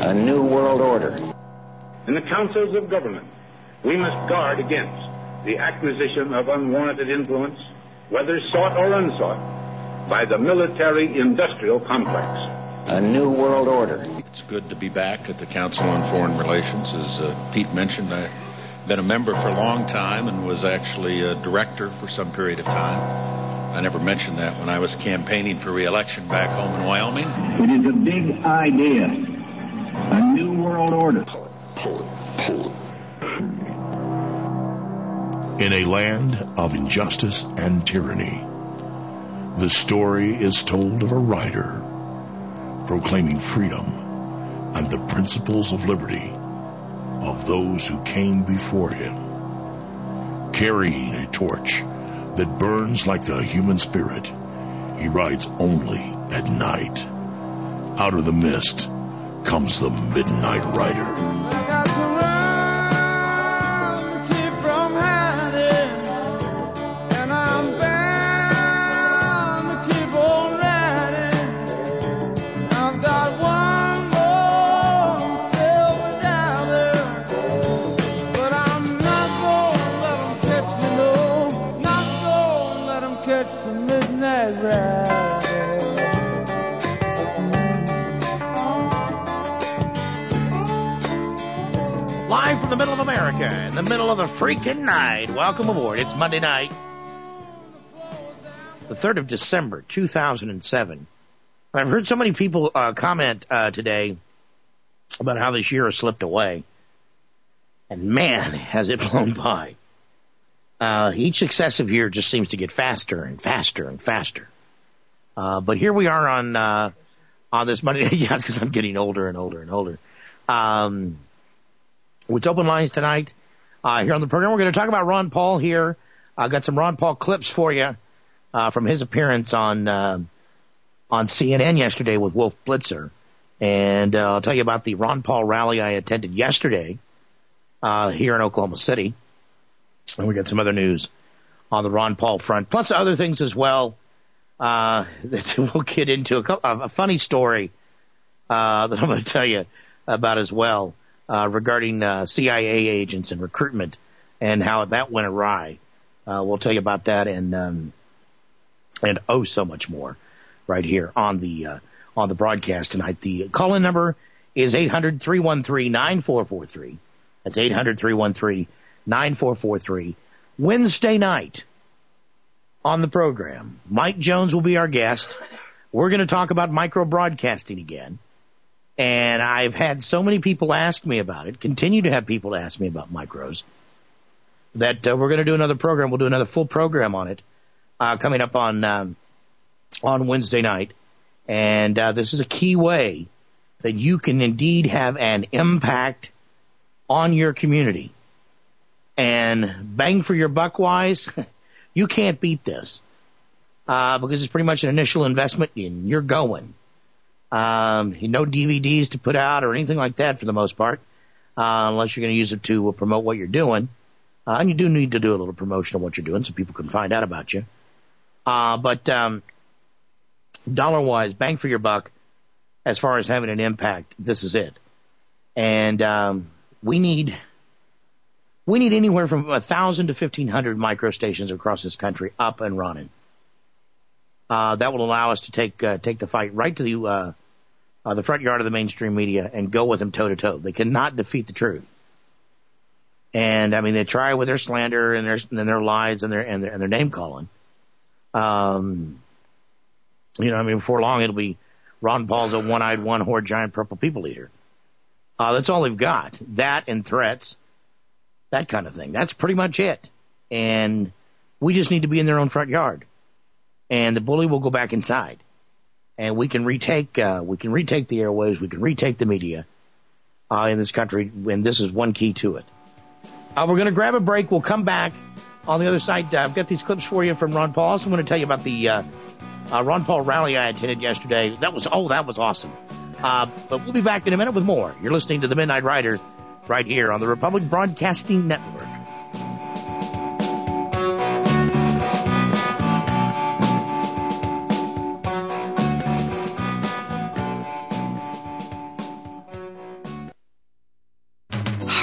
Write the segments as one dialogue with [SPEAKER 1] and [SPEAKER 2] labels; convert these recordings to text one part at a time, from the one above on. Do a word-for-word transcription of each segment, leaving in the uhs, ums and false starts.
[SPEAKER 1] A new world order.
[SPEAKER 2] In the councils of government, we must guard against the acquisition of unwarranted influence, whether sought or unsought, by the military-industrial complex.
[SPEAKER 1] A new world order.
[SPEAKER 3] It's good to be back at the Council on Foreign Relations. As uh, Pete mentioned, I've been a member for a long time and was actually a director for some period of time. I never mentioned that when I was campaigning for re-election back home in Wyoming.
[SPEAKER 4] It is a big idea. A new world order.
[SPEAKER 5] Pull it, pull it, pull it. In a land of injustice and tyranny, the story is told of a rider proclaiming freedom and the principles of liberty of those who came before him. Carrying a torch that burns like the human spirit, he rides only at night. Out of the mist comes the Midnight Rider.
[SPEAKER 6] Live from the middle of America, in the middle of the freaking night. Welcome aboard. It's Monday night, the third of December, two thousand seven. I've heard so many people uh, comment uh, today about how this year has slipped away. And man, has it blown by. Uh, each successive year just seems to get faster and faster and faster. Uh, but here we are on uh, on this Monday. Yeah, it's because I'm getting older and older and older. Um, it's open lines tonight uh, here on the program. We're going to talk about Ron Paul here. I've got some Ron Paul clips for you uh, from his appearance on uh, on C N N yesterday with Wolf Blitzer. And uh, I'll tell you about the Ron Paul rally I attended yesterday uh, here in Oklahoma City. And we got some other news on the Ron Paul front, plus other things as well uh, that we'll get into. A, couple, a funny story uh, that I'm going to tell you about as well uh, regarding uh, C I A agents and recruitment and how that went awry. Uh, we'll tell you about that and um, and oh so much more right here on the uh, on the broadcast tonight. The call-in number is eight hundred, three one three, nine four four three. That's eight hundred, three one three, nine four four three. Wednesday night on the program, Mike Jones will be our guest. We're going to talk about micro-broadcasting again. And I've had so many people ask me about it, continue to have people ask me about micros, that uh, we're going to do another program. We'll do another full program on it uh, coming up on um, on Wednesday night. And uh, this is a key way that you can indeed have an impact on your community. And bang for your buck wise, you can't beat this uh, because it's pretty much an initial investment and you're going. Um, no D V Ds to put out or anything like that for the most part, uh, unless you're going to use it to uh, promote what you're doing. Uh, and you do need to do a little promotion of what you're doing so people can find out about you. Uh, but um, dollar-wise, bang for your buck, as far as having an impact, this is it. And um, we need we need anywhere from one thousand to fifteen hundred micro stations across this country up and running. Uh, that will allow us to take uh, take the fight right to the uh, uh, the front yard of the mainstream media and go with them toe to toe. They cannot defeat the truth. And I mean, they try with their slander and their and their lies and their and their, and their name calling. Um, you know, I mean, before long it'll be Ron Paul's a one-eyed, one-horned, giant purple people eater. Uh, that's all they've got. That and threats, that kind of thing. That's pretty much it. And we just need to be in their own front yard. And the bully will go back inside, and we can retake uh, we can retake the airwaves, we can retake the media uh, in this country, and this is one key to it. Uh, we're going to grab a break. We'll come back on the other side. Uh, I've got these clips for you from Ron Paul. Also, I'm going to tell you about the uh, uh, Ron Paul rally I attended yesterday. That was oh, that was awesome. Uh, but we'll be back in a minute with more. You're listening to the Midnight Rider right here on the Republic Broadcasting Network.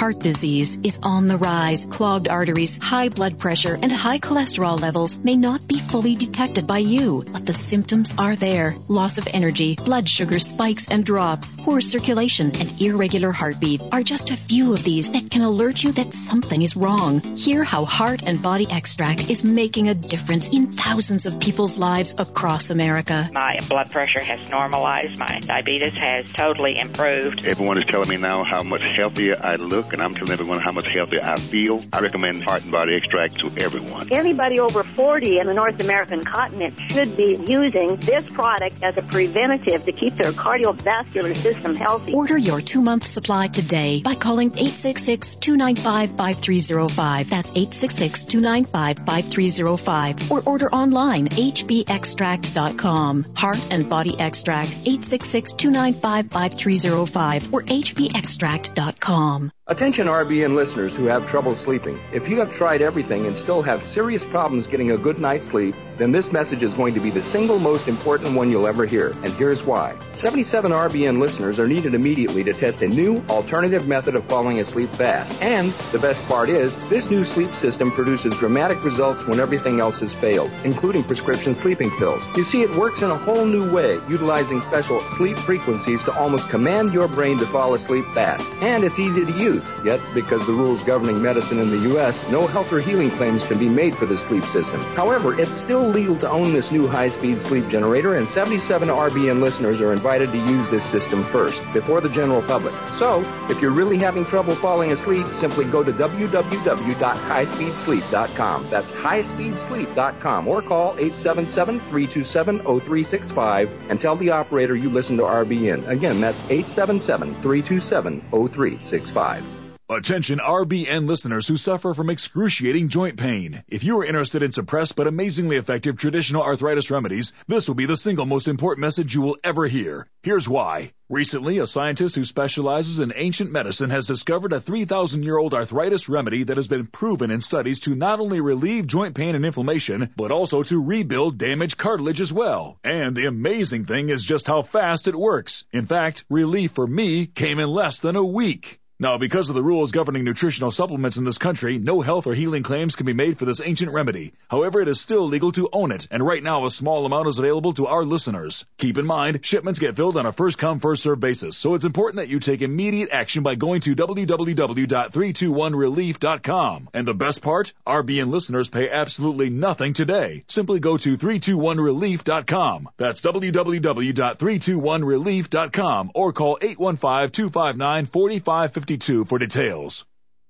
[SPEAKER 7] heart disease is on the rise. Clogged arteries, high blood pressure, and high cholesterol levels may not be fully detected by you, but the symptoms are there. Loss of energy, blood sugar spikes and drops, poor circulation, and irregular heartbeat are just a few of these that can alert you that something is wrong. Hear how Heart and Body Extract is making a difference in thousands of people's lives across America.
[SPEAKER 8] My blood pressure has normalized. My diabetes has totally improved.
[SPEAKER 9] Everyone is telling me now how much healthier I look, and I'm telling everyone how much healthier I feel. I recommend Heart and Body Extract to everyone.
[SPEAKER 10] Anybody over forty in the North American continent should be using this product as a preventative to keep their cardiovascular system healthy.
[SPEAKER 7] Order your two-month supply today by calling eight six six, two nine five, five three zero five. That's eight six six, two nine five, five three zero five. Or order online, h b extract dot com. Heart and Body Extract, eight six six, two nine five, five three zero five or h b extract dot com.
[SPEAKER 11] Attention R B N listeners who have trouble sleeping. If you have tried everything and still have serious problems getting a good night's sleep, then this message is going to be the single most important one you'll ever hear. And here's why. seventy-seven R B N listeners are needed immediately to test a new alternative method of falling asleep fast. And the best part is, this new sleep system produces dramatic results when everything else has failed, including prescription sleeping pills. You see, it works in a whole new way, utilizing special sleep frequencies to almost command your brain to fall asleep fast. And it's easy to use. Yet, because the rules governing medicine in the U S, no health or healing claims can be made for the sleep system. However, it's still legal to own this new high-speed sleep generator, and seventy-seven R B N listeners are invited to use this system first, before the general public. So, if you're really having trouble falling asleep, simply go to w w w dot high speed sleep dot com. That's high speed sleep dot com, or call eight seven seven, three two seven, zero three six five and tell the operator you listen to R B N. Again, that's eight seven seven, three two seven, zero three six five.
[SPEAKER 12] Attention R B N listeners who suffer from excruciating joint pain. If you are interested in suppressed but amazingly effective traditional arthritis remedies, this will be the single most important message you will ever hear. Here's why. Recently, a scientist who specializes in ancient medicine has discovered a three thousand year old arthritis remedy that has been proven in studies to not only relieve joint pain and inflammation, but also to rebuild damaged cartilage as well. And the amazing thing is just how fast it works. In fact, relief for me came in less than a week. Now, because of the rules governing nutritional supplements in this country, no health or healing claims can be made for this ancient remedy. However, it is still legal to own it, and right now a small amount is available to our listeners. Keep in mind, shipments get filled on a first-come, first-served basis, so it's important that you take immediate action by going to w w w dot three two one relief dot com. And the best part? R B N listeners pay absolutely nothing today. Simply go to three two one relief dot com. That's w w w dot three two one relief dot com, or call eight one five, two five nine, four five five two for details.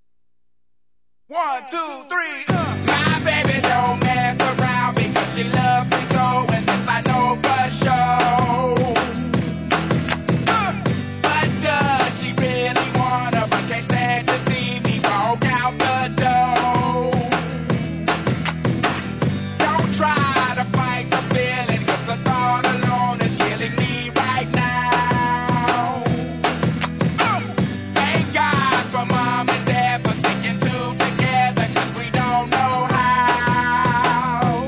[SPEAKER 13] One, two, three. Uh. My baby don't mess around because she loves me so, and this I know for sure. Uh. But does she really wanna? But can't stand to see me walk out the door. Don't try to fight the feeling, 'cause the thought alone is killing me right now. Mom and Dad for sticking two together, 'cause we don't know how.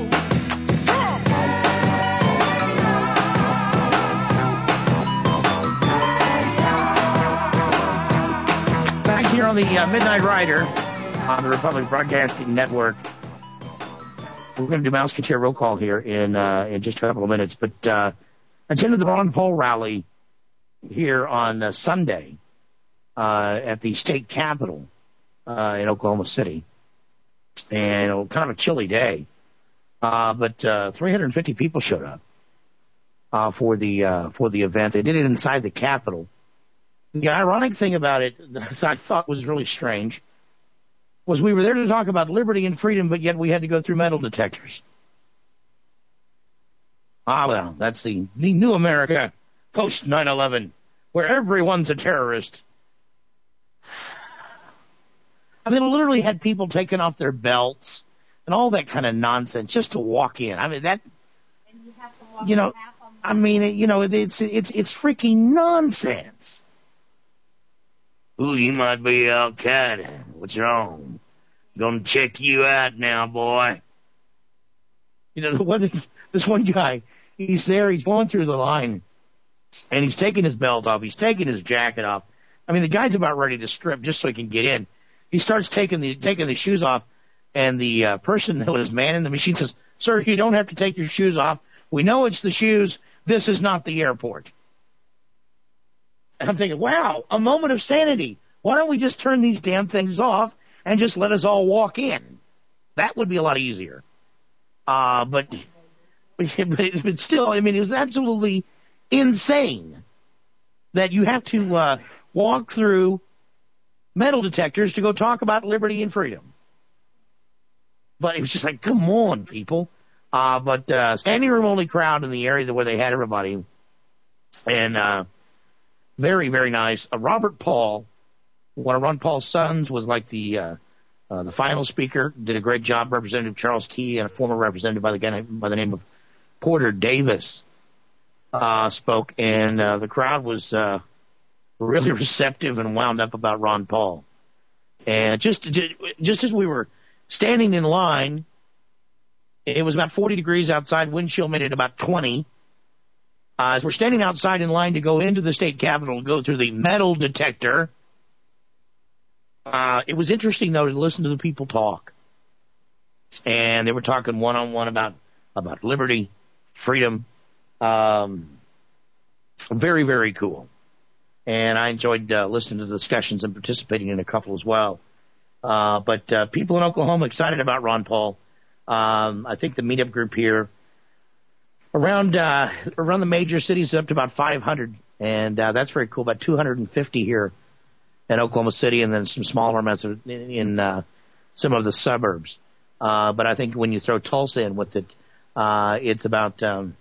[SPEAKER 6] Back here on the uh, Midnight Rider on the Republic Broadcasting Network. We're going to do Mouseketeer roll call here in uh, in just a couple of minutes, but uh, attended the Ron Paul rally here on uh, Sunday. Uh, at the state capitol uh, in Oklahoma City, and it was kind of a chilly day, uh, but uh, three hundred fifty people showed up uh, for the uh, for the event. They did it inside the Capitol. The ironic thing about it that I thought was really strange was we were there to talk about liberty and freedom, but yet we had to go through metal detectors. Ah, well, that's the, the new America post nine eleven, where everyone's a terrorist. I mean, it literally had people taking off their belts and all that kind of nonsense just to walk in. I mean, that, and you, have to walk you know, I mean, it, you know, it's, it's, it's freaking nonsense. Ooh, you might be Al-Qaeda. What's wrong? Gonna check you out now, boy. You know, the one, this one guy, he's there, he's going through the line, and he's taking his belt off, he's taking his jacket off, I mean, the guy's about ready to strip just so he can get in. He starts taking the taking the shoes off, and the uh, person that was manning the machine says, "Sir, you don't have to take your shoes off. We know it's the shoes. This is not the airport." And I'm thinking, wow, a moment of sanity. Why don't we just turn these damn things off and just let us all walk in? That would be a lot easier. Uh, but, but, but still, I mean, it was absolutely insane that you have to uh, walk through metal detectors to go talk about liberty and freedom. But it was just like, come on, people. Uh, but uh, standing room only crowd in the area where they had everybody. And uh, very, very nice. Uh, Robert Paul, one of Ron Paul's sons, was like the uh, uh, the final speaker. Did a great job. Representative Charles Key and a former representative by the guy by the name of Porter Davis uh, spoke, and uh, the crowd was uh, really receptive and wound up about Ron Paul. And just just as we were standing in line, it was about forty degrees outside. Wind chill made it about twenty. Uh, as we're standing outside in line to go into the state capitol, go through the metal detector, uh, it was interesting, though, to listen to the people talk. And they were talking one-on-one about, about liberty, freedom. Um, very, very cool. And I enjoyed uh, listening to the discussions and participating in a couple as well. Uh, but uh, people in Oklahoma excited about Ron Paul. Um, I think the meetup group here around uh, around the major cities is up to about five hundred, and uh, that's very cool. About two hundred fifty here in Oklahoma City, and then some smaller amounts of, in, in uh, some of the suburbs. Uh, but I think when you throw Tulsa in with it, uh, it's about um,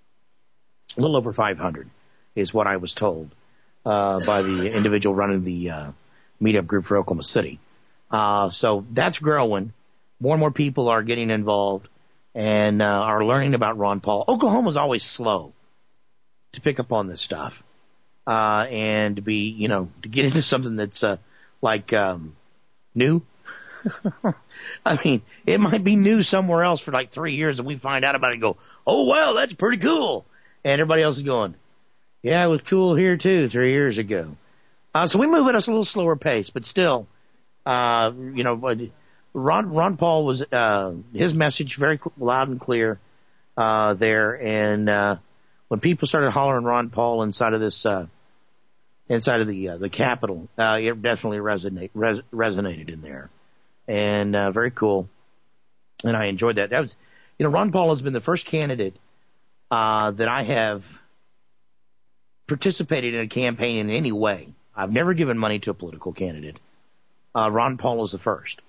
[SPEAKER 6] a little over five hundred is what I was told uh, by the individual running the uh, meetup group for Oklahoma City. Uh, so that's growing. More and more people are getting involved and uh, are learning about Ron Paul. Oklahoma's always slow to pick up on this stuff uh, and to be, you know, to get into something that's uh, like um, new. I mean, it might be new somewhere else for like three years, and we find out about it and go, "Oh, wow, that's pretty cool." And everybody else is going, "Yeah, it was cool here too three years ago." Uh, so we move at a little slower pace, but still, uh, you know, Ron, Ron Paul was, uh, his message very loud and clear, uh, there. And, uh, when people started hollering Ron Paul inside of this, uh, inside of the, uh, the Capitol, uh, it definitely resonate, res, resonated in there. And, uh, very cool. And I enjoyed that. That was, you know, Ron Paul has been the first candidate, uh, that I have participated in a campaign in any way. I've never given money to a political candidate. Uh, Ron Paul is the first.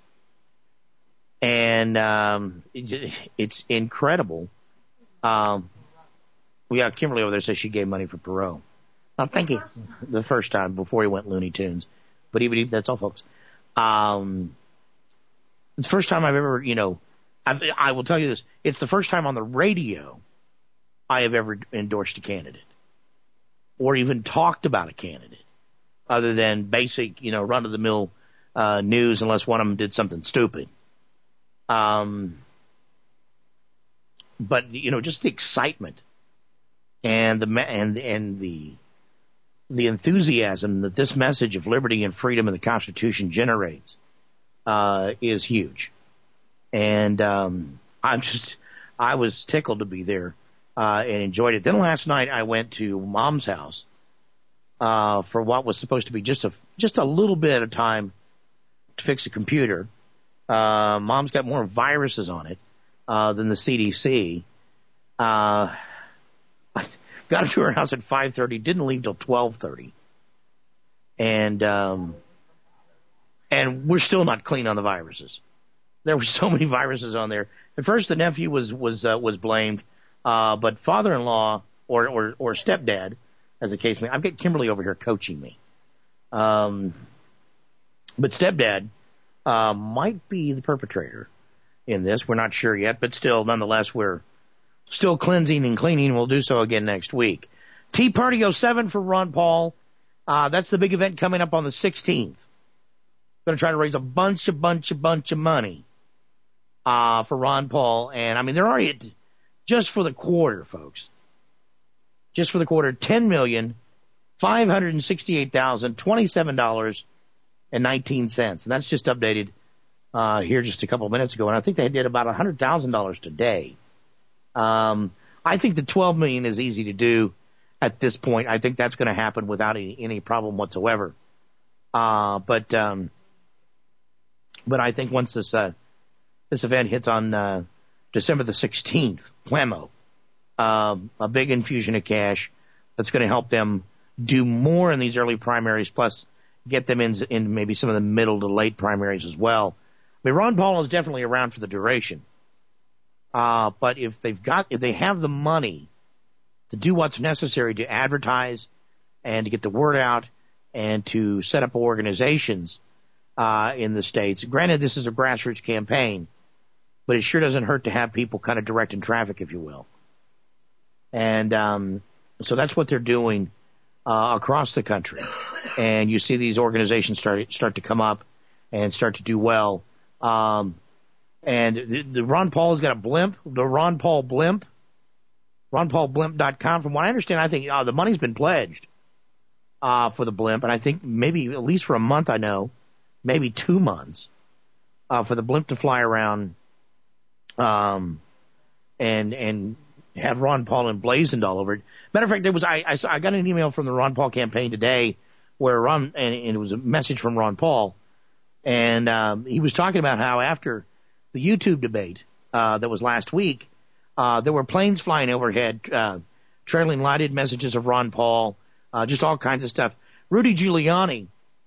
[SPEAKER 6] And um, it, it's incredible. Um, we got Kimberly over there says she gave money for Perot. I'm thinking the first time before he went Looney Tunes. But even that's all, folks. Um, it's the first time I've ever, you know, I, I will tell you this. It's the first time on the radio I have ever endorsed a candidate or even talked about a candidate other than basic, you know, run-of-the-mill uh, news unless one of them did something stupid. Um, but you know, just the excitement and the and and the the enthusiasm that this message of liberty and freedom and the Constitution generates uh, is huge. And um, I'm just I was tickled to be there uh, and enjoyed it. Then last night I went to Mom's house uh, for what was supposed to be just a just a little bit of time to fix a computer. Uh, Mom's got more viruses on it, uh, than the C D C. Uh, I got to her house at five thirty, didn't leave till twelve thirty. And, um, and we're still not clean on the viruses. There were so many viruses on there. At first the nephew was, was, uh, was blamed, uh, but father-in-law or, or, or stepdad, as the case may, I've got Kimberly over here coaching me. Um, but stepdad, Uh, might be the perpetrator in this. We're not sure yet, but still, nonetheless, we're still cleansing and cleaning. We'll do so again next week. Tea Party oh seven for Ron Paul. Uh, that's the big event coming up on the sixteenth. Going to try to raise a bunch, a bunch, a bunch of money uh, for Ron Paul. And, I mean, they're already at, just for the quarter, folks. Just for the quarter, ten million five hundred sixty-eight thousand twenty-seven dollars and nineteen cents. And that's just updated uh, here just a couple of minutes ago. And I think they did about one hundred thousand dollars today. Um, I think the twelve million dollars is easy to do at this point. I think that's going to happen without any, any problem whatsoever. Uh, but um, but I think once this uh, this event hits on uh, December the sixteenth, whammo, uh, a big infusion of cash that's going to help them do more in these early primaries, plus get them in, in maybe some of the middle to late primaries as well. I mean, Ron Paul is definitely around for the duration. Uh, but if they've got, if they have the money to do what's necessary to advertise and to get the word out and to set up organizations, uh, in the states, granted this is a grassroots campaign, but it sure doesn't hurt to have people kind of directing traffic, if you will. And, um, so that's what they're doing Uh, across the country, and you see these organizations start start to come up and start to do well. Um, and the, the Ron Paul has got a blimp, the Ron Paul blimp, ron paul blimp dot com. From what I understand, I think uh, the money's been pledged uh, for the blimp, and I think maybe at least for a month. I know, maybe two months uh, for the blimp to fly around, um, and and. have Ron Paul emblazoned all over it. Matter of fact, there was I, I, I got an email from the Ron Paul campaign today where Ron, and, and it was a message from Ron Paul, and um, he was talking about how after the YouTube debate uh, that was last week, uh, there were planes flying overhead, uh, trailing lighted messages of Ron Paul, uh, just all kinds of stuff. Rudy Giuliani,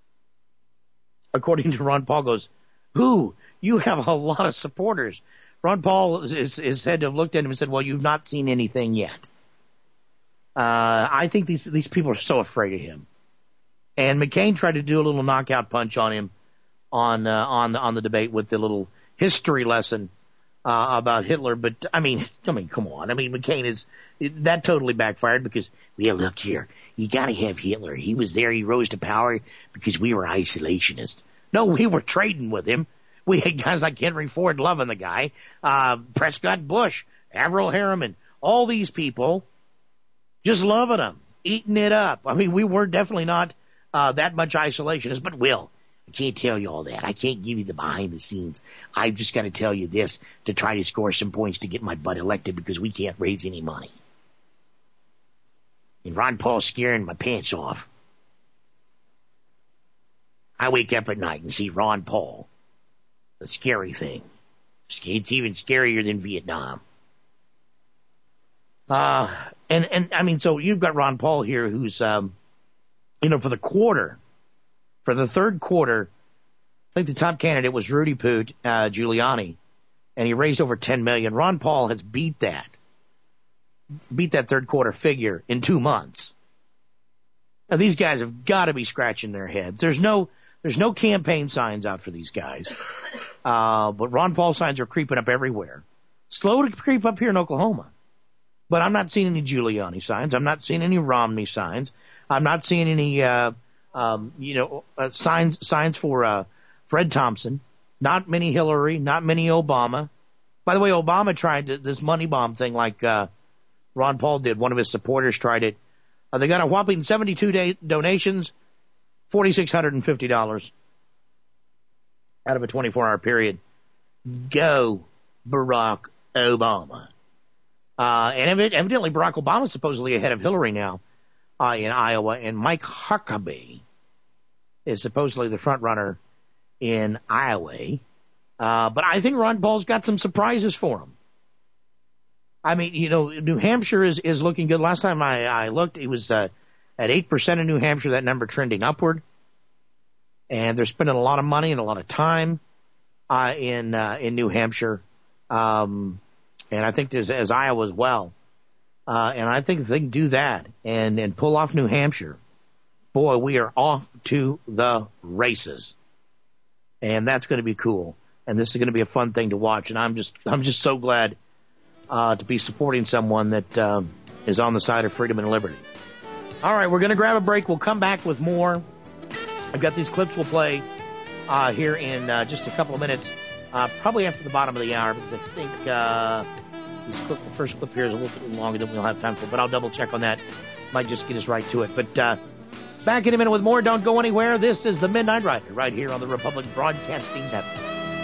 [SPEAKER 6] according to Ron Paul, goes, "Ooh, you have a lot of supporters." Ron Paul is, is, is said to have looked at him and said, "Well, you've not seen anything yet." Uh, I think these these people are so afraid of him. And McCain tried to do a little knockout punch on him on uh, on the on the debate with the little history lesson uh, about Hitler. But I mean, I mean, come on. I mean, McCain is that totally backfired because, well, look here, you got to have Hitler. He was there. He rose to power because we were isolationists. No, we were trading with him. We had guys like Henry Ford loving the guy, uh, Prescott Bush, Averell Harriman, all these people just loving him, eating it up. I mean, we were definitely not uh, that much isolationists, but Will, I can't tell you all that. I can't give you the behind the scenes. I've just got to tell you this to try to score some points to get my butt elected because we can't raise any money. And Ron Paul's scaring my pants off. I wake up at night and see Ron Paul. A scary thing. It's even scarier than Vietnam. Uh, and, and, I mean, so you've got Ron Paul here who's, um, you know, for the quarter, for the third quarter, I think the top candidate was Rudy Poot, uh, Giuliani, and he raised over ten million. Ron Paul has beat that, beat that third quarter figure in two months. Now, these guys have got to be scratching their heads. There's no, there's no campaign signs out for these guys. Uh, but Ron Paul signs are creeping up everywhere. Slow to creep up here in Oklahoma. But I'm not seeing any Giuliani signs. I'm not seeing any Romney signs. I'm not seeing any, uh, um, you know, uh, signs, signs for, uh, Fred Thompson. Not many Hillary, not many Obama. By the way, Obama tried to, this money bomb thing like, uh, Ron Paul did. One of his supporters tried it. Uh, they got a whopping seventy-two day donations, four thousand six hundred fifty dollars. Out of a twenty-four hour period. Go, Barack Obama. Uh, and evidently Barack Obama is supposedly ahead of Hillary now, uh, in Iowa, and Mike Huckabee is supposedly the front runner in Iowa. Uh, but I think Ron Paul's got some surprises for him. I mean, you know, New Hampshire is, is looking good. Last time I, I looked, it was, uh, at eight percent in New Hampshire, that number trending upward. And they're spending a lot of money and a lot of time uh, in uh, in New Hampshire, um, and I think there's as Iowa as well. Uh, and I think if they can do that and and pull off New Hampshire, boy, we are off to the races, and that's going to be cool. And this is going to be a fun thing to watch. And I'm just I'm just so glad uh, to be supporting someone that um, is on the side of freedom and liberty. All right, we're going to grab a break. We'll come back with more. I've got these clips we'll play uh, here in uh, just a couple of minutes, uh, probably after the bottom of the hour, because I think uh, this clip, the first clip here is a little bit longer than we'll have time for, but I'll double check on that. Might just get us right to it. But uh, Back in a minute with more. Don't go anywhere. This is the Midnight Rider right here on the Republic Broadcasting Network.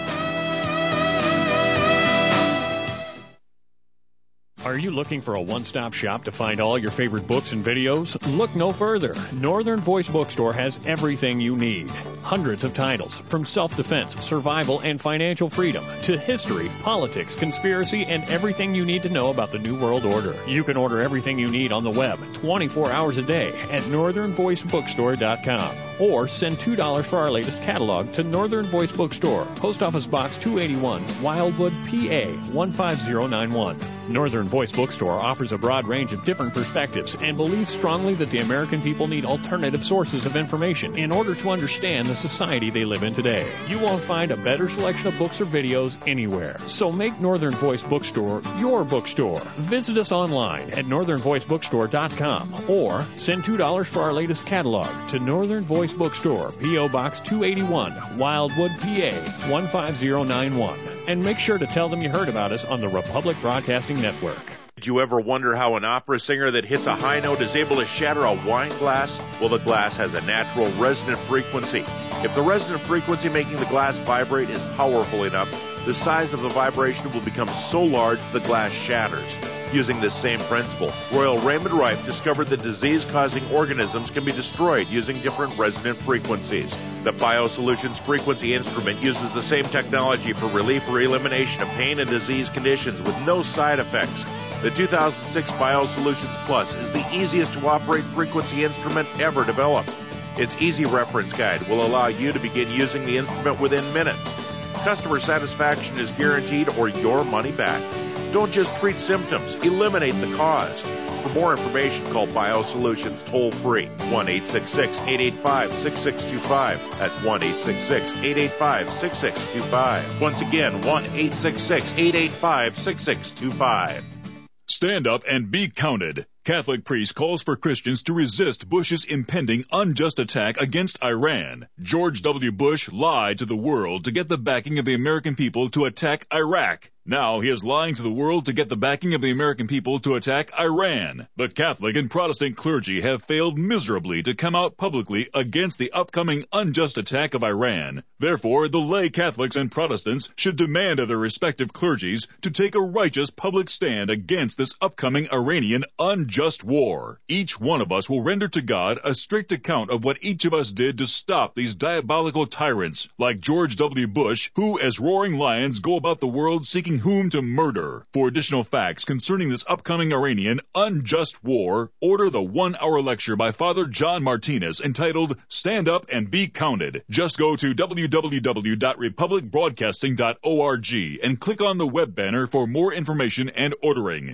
[SPEAKER 14] Are you looking for a one-stop shop to find all your favorite books and videos? Look no further. Northern Voice Bookstore has everything you need. Hundreds of titles, from self-defense, survival, and financial freedom, to history, politics, conspiracy, and everything you need to know about the New World Order. You can order everything you need on the web, twenty-four hours a day, at northern voice bookstore dot com. Or send two dollars for our latest catalog to Northern Voice Bookstore, Post Office Box two eighty-one, Wildwood, P A one five zero nine one. Northern Voice Bookstore offers a broad range of different perspectives and believes strongly that the American people need alternative sources of information in order to understand the society they live in today. You won't find a better selection of books or videos anywhere. So make Northern Voice Bookstore your bookstore. Visit us online at northern voice bookstore dot com or send two dollars for our latest catalog to Northern Voice Bookstore, P O Box two eighty-one, Wildwood, P A one five zero nine one. And make sure to tell them you heard about us on the Republic Broadcasting Network.
[SPEAKER 15] Did you ever wonder how an opera singer that hits a high note is able to shatter a wine glass? Well, the glass has a natural resonant frequency. If the resonant frequency making the glass vibrate is powerful enough, the size of the vibration will become so large the glass shatters. Using this same principle, Royal Raymond Rife discovered that disease-causing organisms can be destroyed using different resonant frequencies. The BioSolutions Frequency Instrument uses the same technology for relief or elimination of pain and disease conditions with no side effects. The two thousand six BioSolutions Plus is the easiest to operate frequency instrument ever developed. Its easy reference guide will allow you to begin using the instrument within minutes. Customer satisfaction is guaranteed or your money back. Don't just treat symptoms, eliminate the cause. For more information, call BioSolutions toll-free, one eight six six, eight eight five, six six two five. That's one eight six six, eight eight five, six six two five. Once again, one eight six six, eight eight five, six six two five.
[SPEAKER 12] Stand up and be counted. Catholic priest calls for Christians to resist Bush's impending unjust attack against Iran. George W. Bush lied to the world to get the backing of the American people to attack Iraq. Now he is lying to the world to get the backing of the American people to attack Iran. The Catholic and Protestant clergy have failed miserably to come out publicly against the upcoming unjust attack of Iran. Therefore, the lay Catholics and Protestants should demand of their respective clergies to take a righteous public stand against this upcoming Iranian unjust war. Each one of us will render to God a strict account of what each of us did to stop these diabolical tyrants like George W. Bush, who as roaring lions go about the world seeking whom to murder. For additional facts concerning this upcoming Iranian unjust war, order the one-hour lecture by Father John Martinez entitled Stand Up and Be Counted. Just go to w w w dot republic broadcasting dot org and click on the web banner for more information and ordering.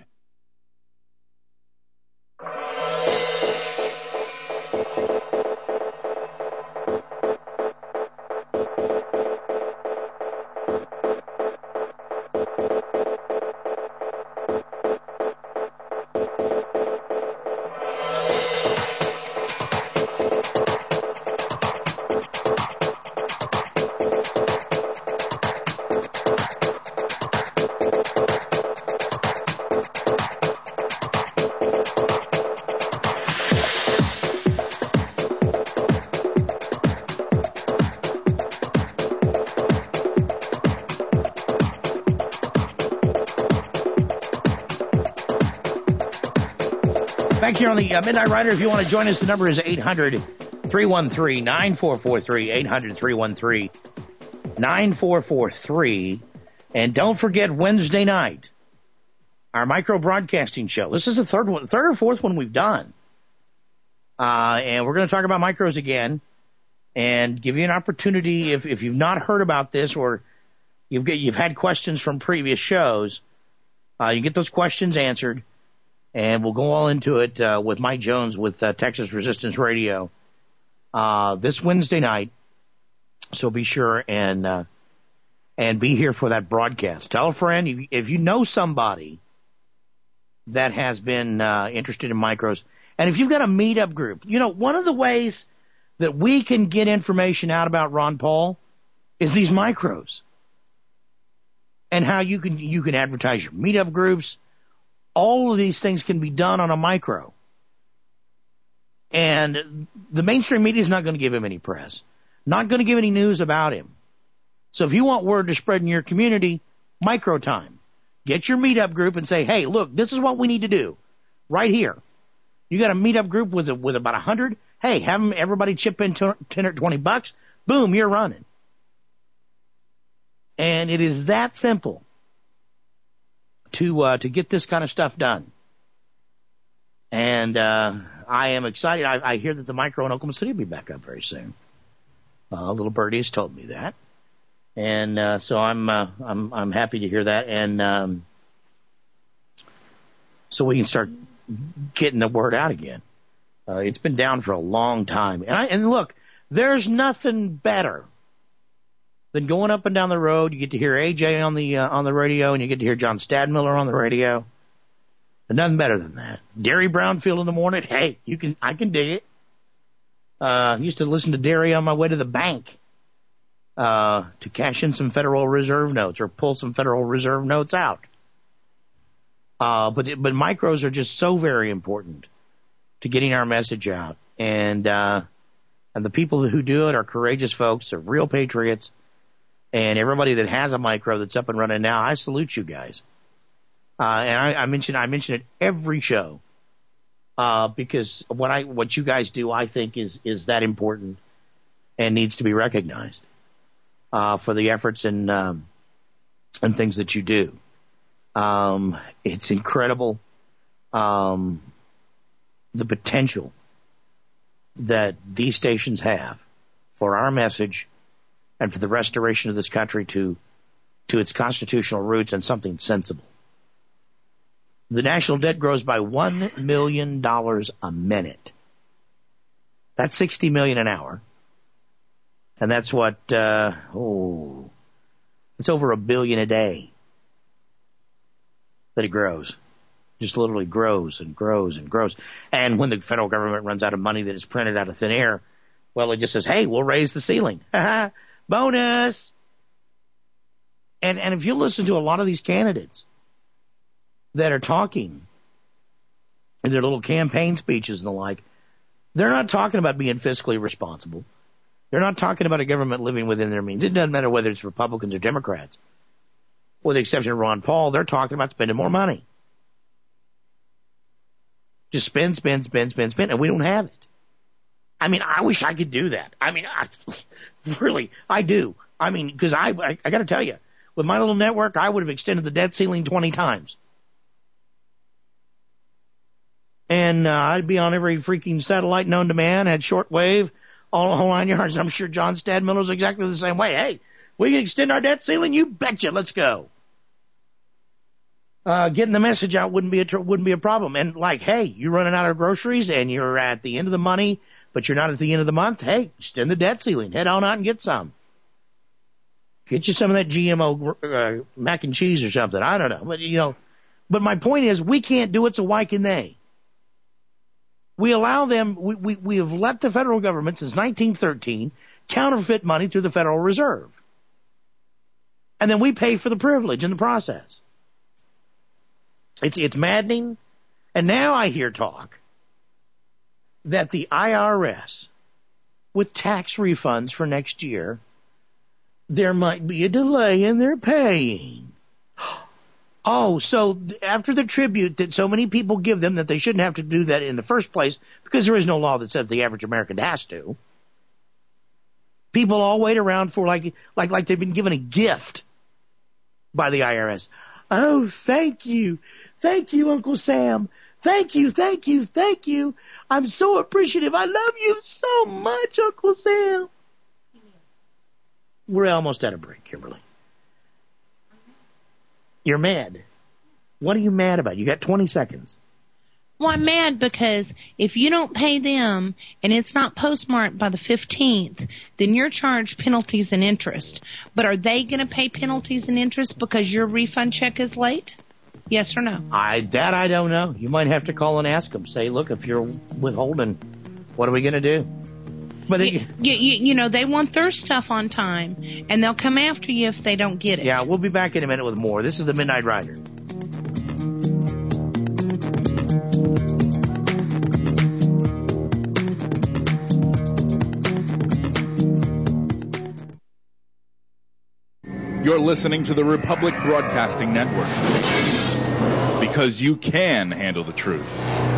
[SPEAKER 6] Back here on the uh, Midnight Rider, if you want to join us, the number is eight hundred, three one three, nine four four three, eight hundred, three one three, nine four four three. And don't forget Wednesday night, our micro broadcasting show. This is the third one, third or fourth one we've done. Uh, and we're going to talk about micros again and give you an opportunity, if, if you've not heard about this or you've got, you've had questions from previous shows, uh, you get those questions answered. And we'll go all into it uh, with Mike Jones with uh, Texas Resistance Radio uh, this Wednesday night. So be sure and uh, and be here for that broadcast. Tell a friend if, if you know somebody that has been uh, interested in micros, and if you've got a meetup group. You know, one of the ways that we can get information out about Ron Paul is these micros, and how you can you can advertise your meetup groups. All of these things can be done on a micro. And the mainstream media is not going to give him any press, not going to give any news about him. So if you want word to spread in your community, micro time. Get your meetup group and say, hey, look, this is what we need to do right here. You got a meetup group with a, with about a hundred. Hey, have them, everybody chip in ten or twenty bucks. Boom, you're running. And it is that simple to uh, to get this kind of stuff done. And uh, I am excited. I, I hear that the micro in Oklahoma City will be back up very soon. Uh, little birdie has told me that, and uh, so I'm uh, I'm I'm happy to hear that. And um, so we can start getting the word out again. Uh, it's been down for a long time, and I and look, there's nothing better than going up and down the road. You get to hear A J on the uh, on the radio, and you get to hear John Stadmiller on the radio. But nothing better than that. Derry Brownfield in the morning. Hey, you can I can dig it. Uh, used to listen to Derry on my way to the bank uh, to cash in some Federal Reserve notes or pull some Federal Reserve notes out. Uh, but but micros are just so very important to getting our message out, and uh, and the people who do it are courageous folks, are real patriots, and everybody that has a micro that's up and running now, I salute you guys. Uh, and I, I mention I mention it every show, uh, because what I what you guys do, I think is is that important and needs to be recognized uh, for the efforts and um, and things that you do. Um, it's incredible, um, the potential that these stations have for our message and for the restoration of this country to to its constitutional roots and something sensible. The national debt grows by one million dollars a minute. That's sixty million dollars an hour. And that's what, uh, oh, it's over a billion a day that it grows. Just literally grows and grows and grows. And when the federal government runs out of money that is printed out of thin air, well, it just says, hey, we'll raise the ceiling. Bonus. And, and if you listen to a lot of these candidates that are talking in their little campaign speeches and the like, they're not talking about being fiscally responsible. They're not talking about a government living within their means. It doesn't matter whether it's Republicans or Democrats. With the exception of Ron Paul, they're talking about spending more money. Just spend, spend, spend, spend, spend, and we don't have it. I mean, I wish I could do that. I mean, I, really, I do. I mean, because I, I, I got to tell you, with my little network, I would have extended the debt ceiling twenty times. And uh, I'd be on every freaking satellite known to man, had shortwave, all the whole nine yards. I'm sure John Stadmiller's exactly the same way. Hey, we can extend our debt ceiling? You betcha. Let's go. Uh, getting the message out wouldn't be a, wouldn't be a problem. And like, hey, you're running out of groceries and you're at the end of the money, but you're not at the end of the month. Hey, extend the debt ceiling. Head on out and get some. Get you some of that G M O uh, mac and cheese or something. I don't know. But, you know, but my point is we can't do it, so why can they? We allow them, we, we, we have let the federal government since nineteen thirteen counterfeit money through the Federal Reserve. And then we pay for the privilege in the process. It's, it's maddening. And now I hear talk that the I R S, with tax refunds for next year, there might be a delay in their paying. Oh, so after the tribute that so many people give them that they shouldn't have to do that in the first place because there is no law that says the average American has to. People all wait around for like, like, like they've been given a gift by the I R S. Oh, thank you. Thank you, Uncle Sam. Thank you, thank you, thank you. I'm so appreciative. I love you so much, Uncle Sam. We're almost out of break, Kimberly. You're mad. What are you mad about? You got twenty seconds.
[SPEAKER 16] Well, I'm mad because if you don't pay them and it's not postmarked by the fifteenth, then you're charged penalties and interest. But are they going to pay penalties and interest because your refund check is late? Yes or no?
[SPEAKER 6] I that I don't know. You might have to call and ask them. Say, look, if you're withholding, what are we going to do? But it,
[SPEAKER 16] you, you, you know, they want their stuff on time, and they'll come after you if they don't get it.
[SPEAKER 6] Yeah, we'll be back in a minute with more. This is the Midnight Rider.
[SPEAKER 17] You're listening to the Republic Broadcasting Network. Because you can handle the truth.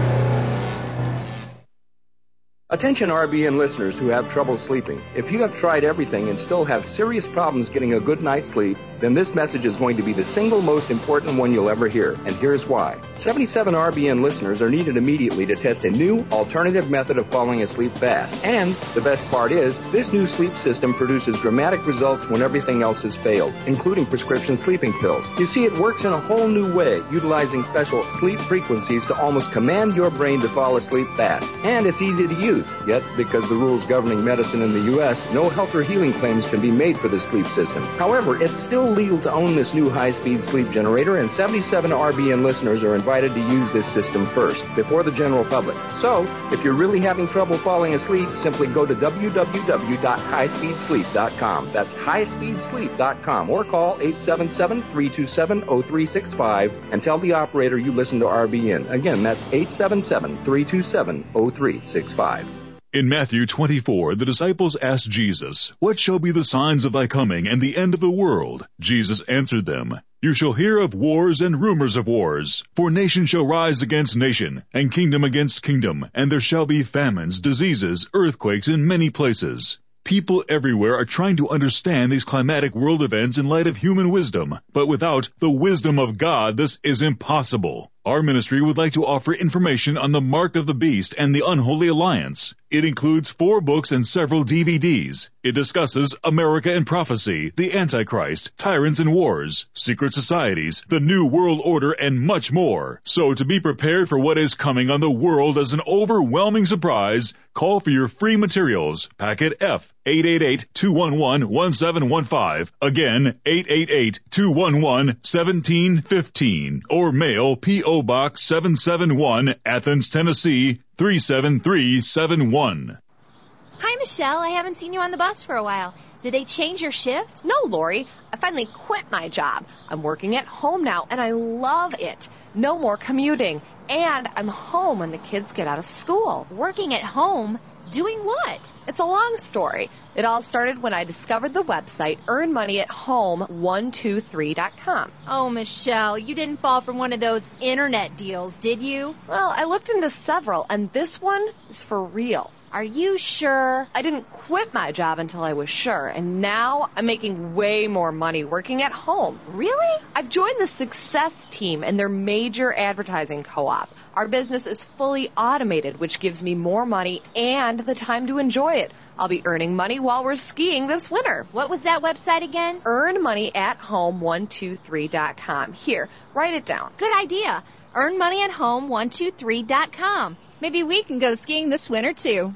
[SPEAKER 11] Attention R B N listeners who have trouble sleeping. If you have tried everything and still have serious problems getting a good night's sleep, then this message is going to be the single most important one you'll ever hear. And here's why. seventy-seven R B N listeners are needed immediately to test a new alternative method of falling asleep fast. And the best part is, this new sleep system produces dramatic results when everything else has failed, including prescription sleeping pills. You see, it works in a whole new way, utilizing special sleep frequencies to almost command your brain to fall asleep fast. And it's easy to use. Yet, because the rules governing medicine in the U S, no health or healing claims can be made for the sleep system. However, it's still legal to own this new high-speed sleep generator, and seventy-seven R B N listeners are invited to use this system first, before the general public. So, if you're really having trouble falling asleep, simply go to w w w dot high speed sleep dot com. That's high speed sleep dot com, or call eight seven seven, three two seven, zero three six five and tell the operator you listen to R B N. Again, that's eight seven seven, three two seven, zero three six five.
[SPEAKER 12] In Matthew twenty-four, the disciples asked Jesus, "What shall be the signs of thy coming and the end of the world?" Jesus answered them, "You shall hear of wars and rumors of wars. For nation shall rise against nation, and kingdom against kingdom, and there shall be famines, diseases, earthquakes in many places." People everywhere are trying to understand these climatic world events in light of human wisdom, but without the wisdom of God, this is impossible. Our ministry would like to offer information on the Mark of the Beast and the Unholy Alliance. It includes four books and several D V Ds. It discusses America and Prophecy, the Antichrist, Tyrants and Wars, Secret Societies, the New World Order, and much more. So to be prepared for what is coming on the world as an overwhelming surprise, call for your free materials. Packet F, eight eight eight, two one one, one seven one five. Again, eight eight eight, two one one, one seven one five. Or mail P O Box seven seven one, Athens, Tennessee, three seven three seven one.
[SPEAKER 18] Hi, Michelle. I haven't seen you on the bus for a while. Did they change your shift?
[SPEAKER 19] No, Lori. I finally quit my job. I'm working at home now, and I love it. No more commuting. And I'm home when the kids get out of school.
[SPEAKER 18] Working at home? Doing what?
[SPEAKER 19] It's a long story. It all started when I discovered the website earn money at home one two three dot com.
[SPEAKER 18] Oh, Michelle, you didn't fall from one of those internet deals, did you?
[SPEAKER 19] Well, I looked into several, and this one is for real.
[SPEAKER 18] Are you sure?
[SPEAKER 19] I didn't quit my job until I was sure, and now I'm making way more money working at home.
[SPEAKER 18] Really?
[SPEAKER 19] I've joined the Success team in their major advertising co-op. Our business is fully automated, which gives me more money and the time to enjoy it. I'll be earning money while we're skiing this winter.
[SPEAKER 18] What was that website again?
[SPEAKER 19] earn money at home one two three dot com. Here, write it down.
[SPEAKER 18] Good idea. earn money at home one two three dot com. Maybe we can go skiing this winter, too.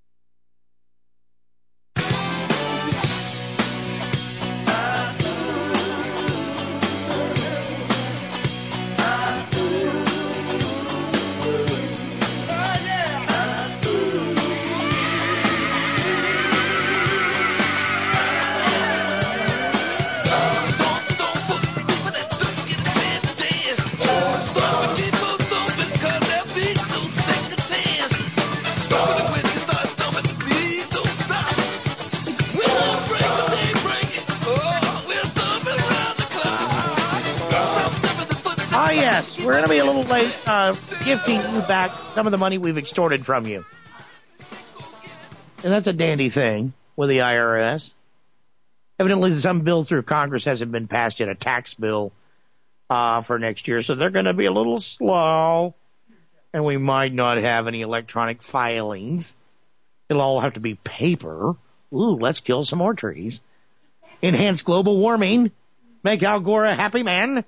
[SPEAKER 6] We're going to be a little late uh, gifting you back some of the money we've extorted from you. And that's a dandy thing with the I R S. Evidently, some bill through Congress hasn't been passed yet, a tax bill uh, for next year, so they're going to be a little slow, and we might not have any electronic filings. It'll all have to be paper. Ooh, let's kill some more trees. Enhance global warming. Make Al Gore a happy man.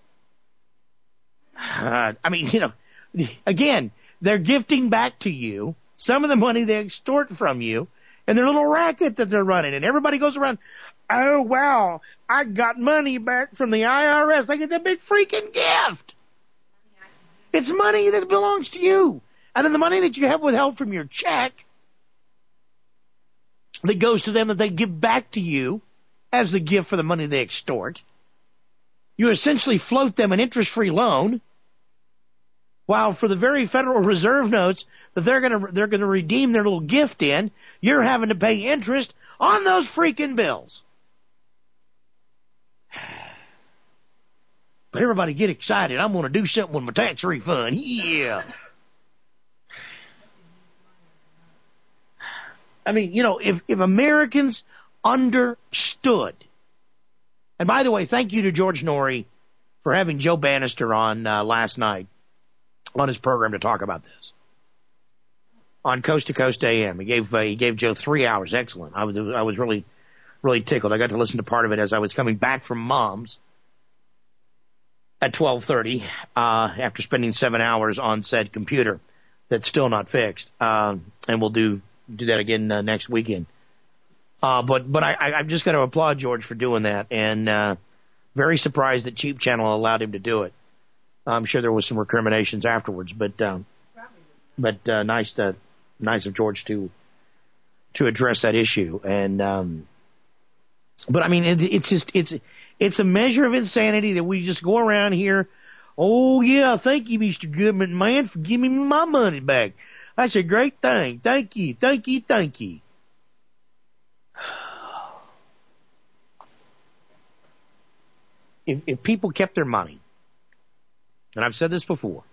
[SPEAKER 6] Uh, I mean, you know, again, they're gifting back to you some of the money they extort from you and their little racket that they're running. And everybody goes around, oh, wow, I got money back from the I R S. I get that big freaking gift. It's money that belongs to you. And then the money that you have withheld from your check that goes to them that they give back to you as the gift for the money they extort. You essentially float them an interest-free loan, while for the very Federal Reserve notes that they're going to they're going to redeem their little gift in, you're having to pay interest on those freaking bills. But everybody get excited. I'm going to do something with my tax refund. Yeah. I mean, you know, if, if Americans understood, and by the way, thank you to George Norrie for having Joe Bannister on uh, last night on his program to talk about this on Coast to Coast A M. He gave uh, he gave Joe three hours. Excellent. I was I was really really tickled. I got to listen to part of it as I was coming back from Mom's at twelve thirty uh, after spending seven hours on said computer that's still not fixed. Uh, and we'll do do that again uh, next weekend. Uh, but but I, I, I'm just going to applaud George for doing that, and uh, very surprised that Cheap Channel allowed him to do it. I'm sure there was some recriminations afterwards, but um, but uh, nice to nice of George to to address that issue. And um, but I mean, it, it's just it's it's a measure of insanity that we just go around here. Oh yeah, thank you, Mister Goodman man, for giving me my money back. That's a great thing. Thank you, thank you, thank you. If, if people kept their money, and I've said this before,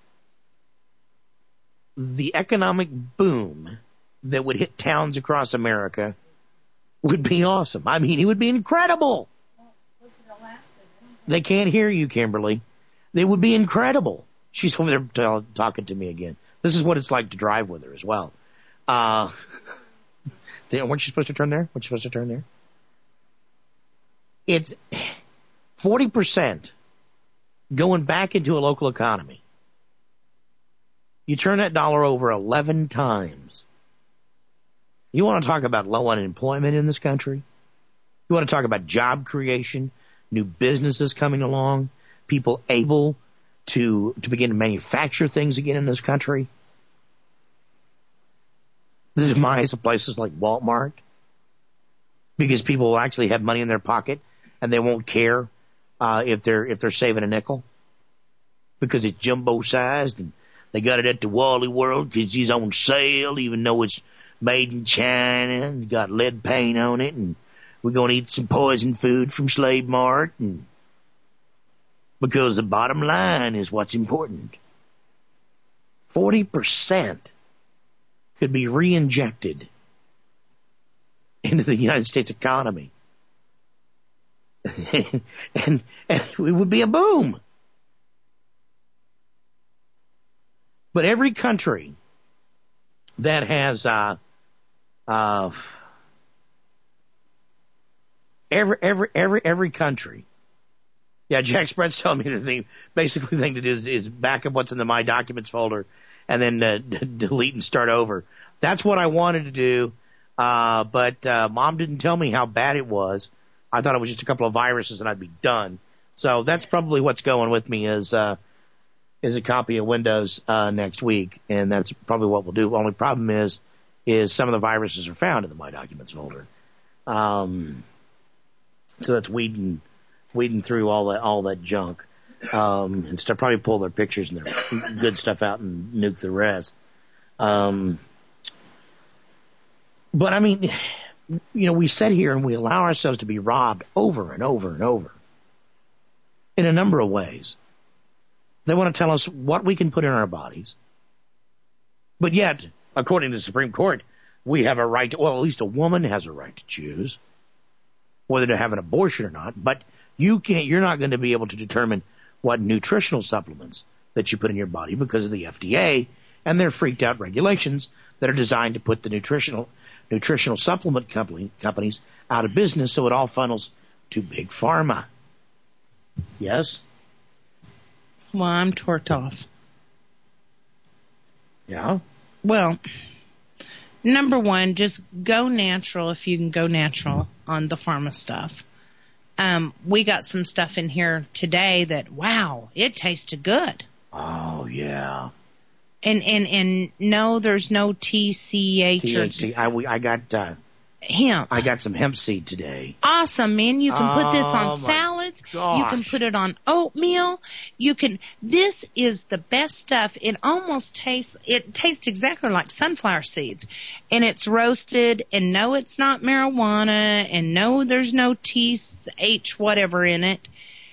[SPEAKER 6] the economic boom that would hit towns across America would be awesome. I mean, it would be incredible. They can't hear you, Kimberly. They would be incredible. She's over there t- talking to me again. This is what it's like to drive with her as well. Uh, weren't you supposed to turn there? Weren't you supposed to turn there? It's forty percent going back into a local economy. You turn that dollar over eleven times. You want to talk about low unemployment in this country? You want to talk about job creation, new businesses coming along, people able to, to begin to manufacture things again in this country? The demise of places like Walmart, because people will actually have money in their pocket and they won't care Uh, if they're if they're saving a nickel, because it's jumbo sized and they got it at the Wally World because it's on sale, even though it's made in China and got lead paint on it, and we're going to eat some poison food from Slave Mart, and because the bottom line is what's important. Forty percent could be re-injected into the United States economy. and, and it would be a boom. But every country that has uh, uh, every every every every country, yeah, Jack Spread's telling me the thing, basically the thing to do is, is back up what's in the My Documents folder and then uh, d- delete and start over. That's what I wanted to do, uh, but uh, Mom didn't tell me how bad it was. I thought it was just a couple of viruses and I'd be done. So that's probably what's going with me is, uh, is a copy of Windows, uh, next week. And that's probably what we'll do. Only problem is, is some of the viruses are found in the My Documents folder. Um, so that's weeding, weeding through all that, all that junk. Um, and to probably pull their pictures and their good stuff out and nuke the rest. Um, but I mean, you know, we sit here and we allow ourselves to be robbed over and over and over in a number of ways. They want to tell us what we can put in our bodies. But yet, according to the Supreme Court, we have a right to, well, at least a woman has a right to choose whether to have an abortion or not. But you can't, you're not going to be able to determine what nutritional supplements that you put in your body because of the F D A and their freaked out regulations that are designed to put the nutritional nutritional supplement company, companies out of business, so it all funnels to Big Pharma. Yes?
[SPEAKER 16] Well, I'm torqued off.
[SPEAKER 6] Yeah?
[SPEAKER 16] Well, number one, just go natural if you can go natural on the pharma stuff. Um, we got some stuff in here today that, wow, it tasted good.
[SPEAKER 6] Oh, yeah.
[SPEAKER 16] And, and, and no, there's no T C H.
[SPEAKER 6] T H C. I, we, I got, uh,
[SPEAKER 16] hemp.
[SPEAKER 6] I got some hemp seed today.
[SPEAKER 16] Awesome, man. You can put this
[SPEAKER 6] Oh,
[SPEAKER 16] on
[SPEAKER 6] my
[SPEAKER 16] salads.
[SPEAKER 6] gosh.
[SPEAKER 16] You can put it on oatmeal. You can, this is the best stuff. It almost tastes, it tastes exactly like sunflower seeds. And it's roasted, and no, it's not marijuana, and no, there's no T H whatever in it.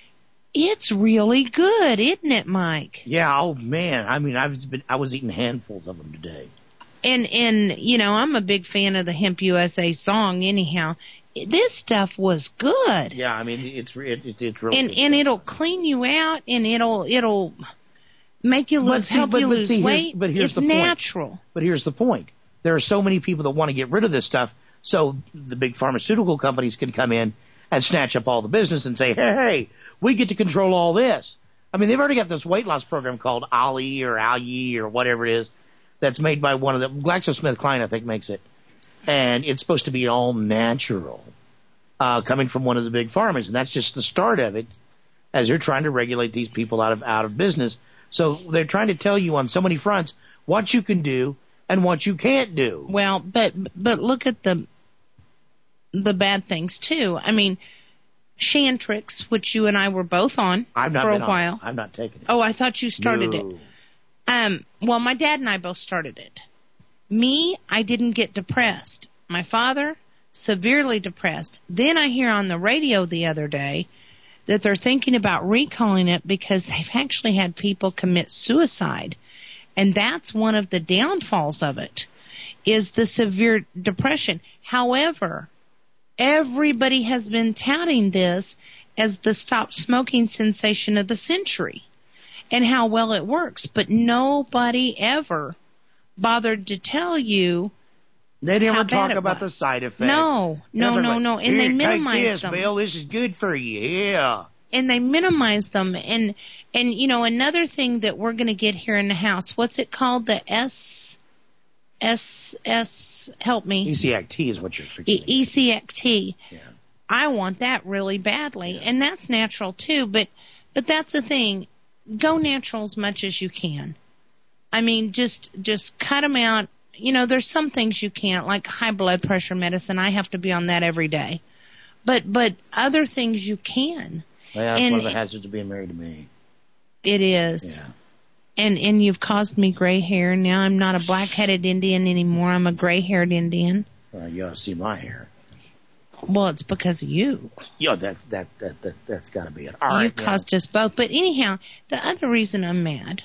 [SPEAKER 16] It's really good, isn't it, Mike?
[SPEAKER 6] Yeah, oh man. I mean, I've been, I was eating handfuls of them today.
[SPEAKER 16] And, and, you know, I'm a big fan of the Hemp U S A song anyhow. This stuff was good.
[SPEAKER 6] Yeah, I mean, it's, it, it, it's really
[SPEAKER 16] And,
[SPEAKER 6] good
[SPEAKER 16] and
[SPEAKER 6] stuff.
[SPEAKER 16] it'll clean you out, and it'll, it'll make you
[SPEAKER 6] But
[SPEAKER 16] lose,
[SPEAKER 6] see,
[SPEAKER 16] help
[SPEAKER 6] but-
[SPEAKER 16] you
[SPEAKER 6] but
[SPEAKER 16] lose
[SPEAKER 6] see, here's-
[SPEAKER 16] weight.
[SPEAKER 6] but here's
[SPEAKER 16] It's
[SPEAKER 6] the point.
[SPEAKER 16] natural.
[SPEAKER 6] But here's the point. There are so many people that want to get rid of this stuff, so the big pharmaceutical companies can come in and snatch up all the business and say, hey, hey, we get to control all this. I mean, they've already got this weight loss program called Ali or Ali or whatever it is that's made by one of the, GlaxoSmithKline, I think, makes it. And it's supposed to be all natural, uh, coming from one of the big pharmas. And that's just the start of it, as they're trying to regulate these people out of, out of business. So they're trying to tell you on so many fronts what you can do and what you can't do.
[SPEAKER 16] Well, but, but look at the, the bad things too. I mean, Chantrix, which you and I were both on
[SPEAKER 6] I've not
[SPEAKER 16] for
[SPEAKER 6] been
[SPEAKER 16] a
[SPEAKER 6] on
[SPEAKER 16] while.
[SPEAKER 6] it. I've not taken it.
[SPEAKER 16] Oh, I thought you started
[SPEAKER 6] No.
[SPEAKER 16] it. Um, well, my dad and I both started it. Me, I didn't get depressed. My father, severely depressed. Then I hear on the radio the other day that they're thinking about recalling it because they've actually had people commit suicide. And that's one of the downfalls of it, is the severe depression. However, everybody has been touting this as the stop smoking sensation of the century and how well it works. But nobody ever bothered to tell you
[SPEAKER 6] They never
[SPEAKER 16] how
[SPEAKER 6] talk
[SPEAKER 16] bad it
[SPEAKER 6] about
[SPEAKER 16] was.
[SPEAKER 6] the side effects.
[SPEAKER 16] No, no,
[SPEAKER 6] Never
[SPEAKER 16] no,
[SPEAKER 6] like,
[SPEAKER 16] no. And they
[SPEAKER 6] "Here,
[SPEAKER 16] minimize
[SPEAKER 6] take this,
[SPEAKER 16] them.
[SPEAKER 6] Bill. This is good for you. Yeah.
[SPEAKER 16] And they minimize them. And, and, you know, another thing that we're going to get here in the house, what's it called? The S, S, S, help me.
[SPEAKER 6] E C A C T is what you're
[SPEAKER 16] E-
[SPEAKER 6] forgetting.
[SPEAKER 16] E C A C T. Yeah. I want that really badly. Yeah. And that's natural too, but, but that's the thing. Go natural as much as you can. I mean, just, just cut them out. You know, there's some things you can't, like high blood pressure medicine. I have to be on that every day. But, but other things you can.
[SPEAKER 6] Well, that's
[SPEAKER 16] and
[SPEAKER 6] one of the hazards of being married to me.
[SPEAKER 16] It is.
[SPEAKER 6] Yeah.
[SPEAKER 16] And, and you've caused me gray hair. Now I'm not a black-headed Indian anymore. I'm a gray-haired Indian.
[SPEAKER 6] Well, you ought to see my hair.
[SPEAKER 16] Well, it's because of you.
[SPEAKER 6] Yeah, that's, that, that, that, that's gotta be it. All
[SPEAKER 16] You've
[SPEAKER 6] right.
[SPEAKER 16] caused us both. But anyhow, the other reason I'm mad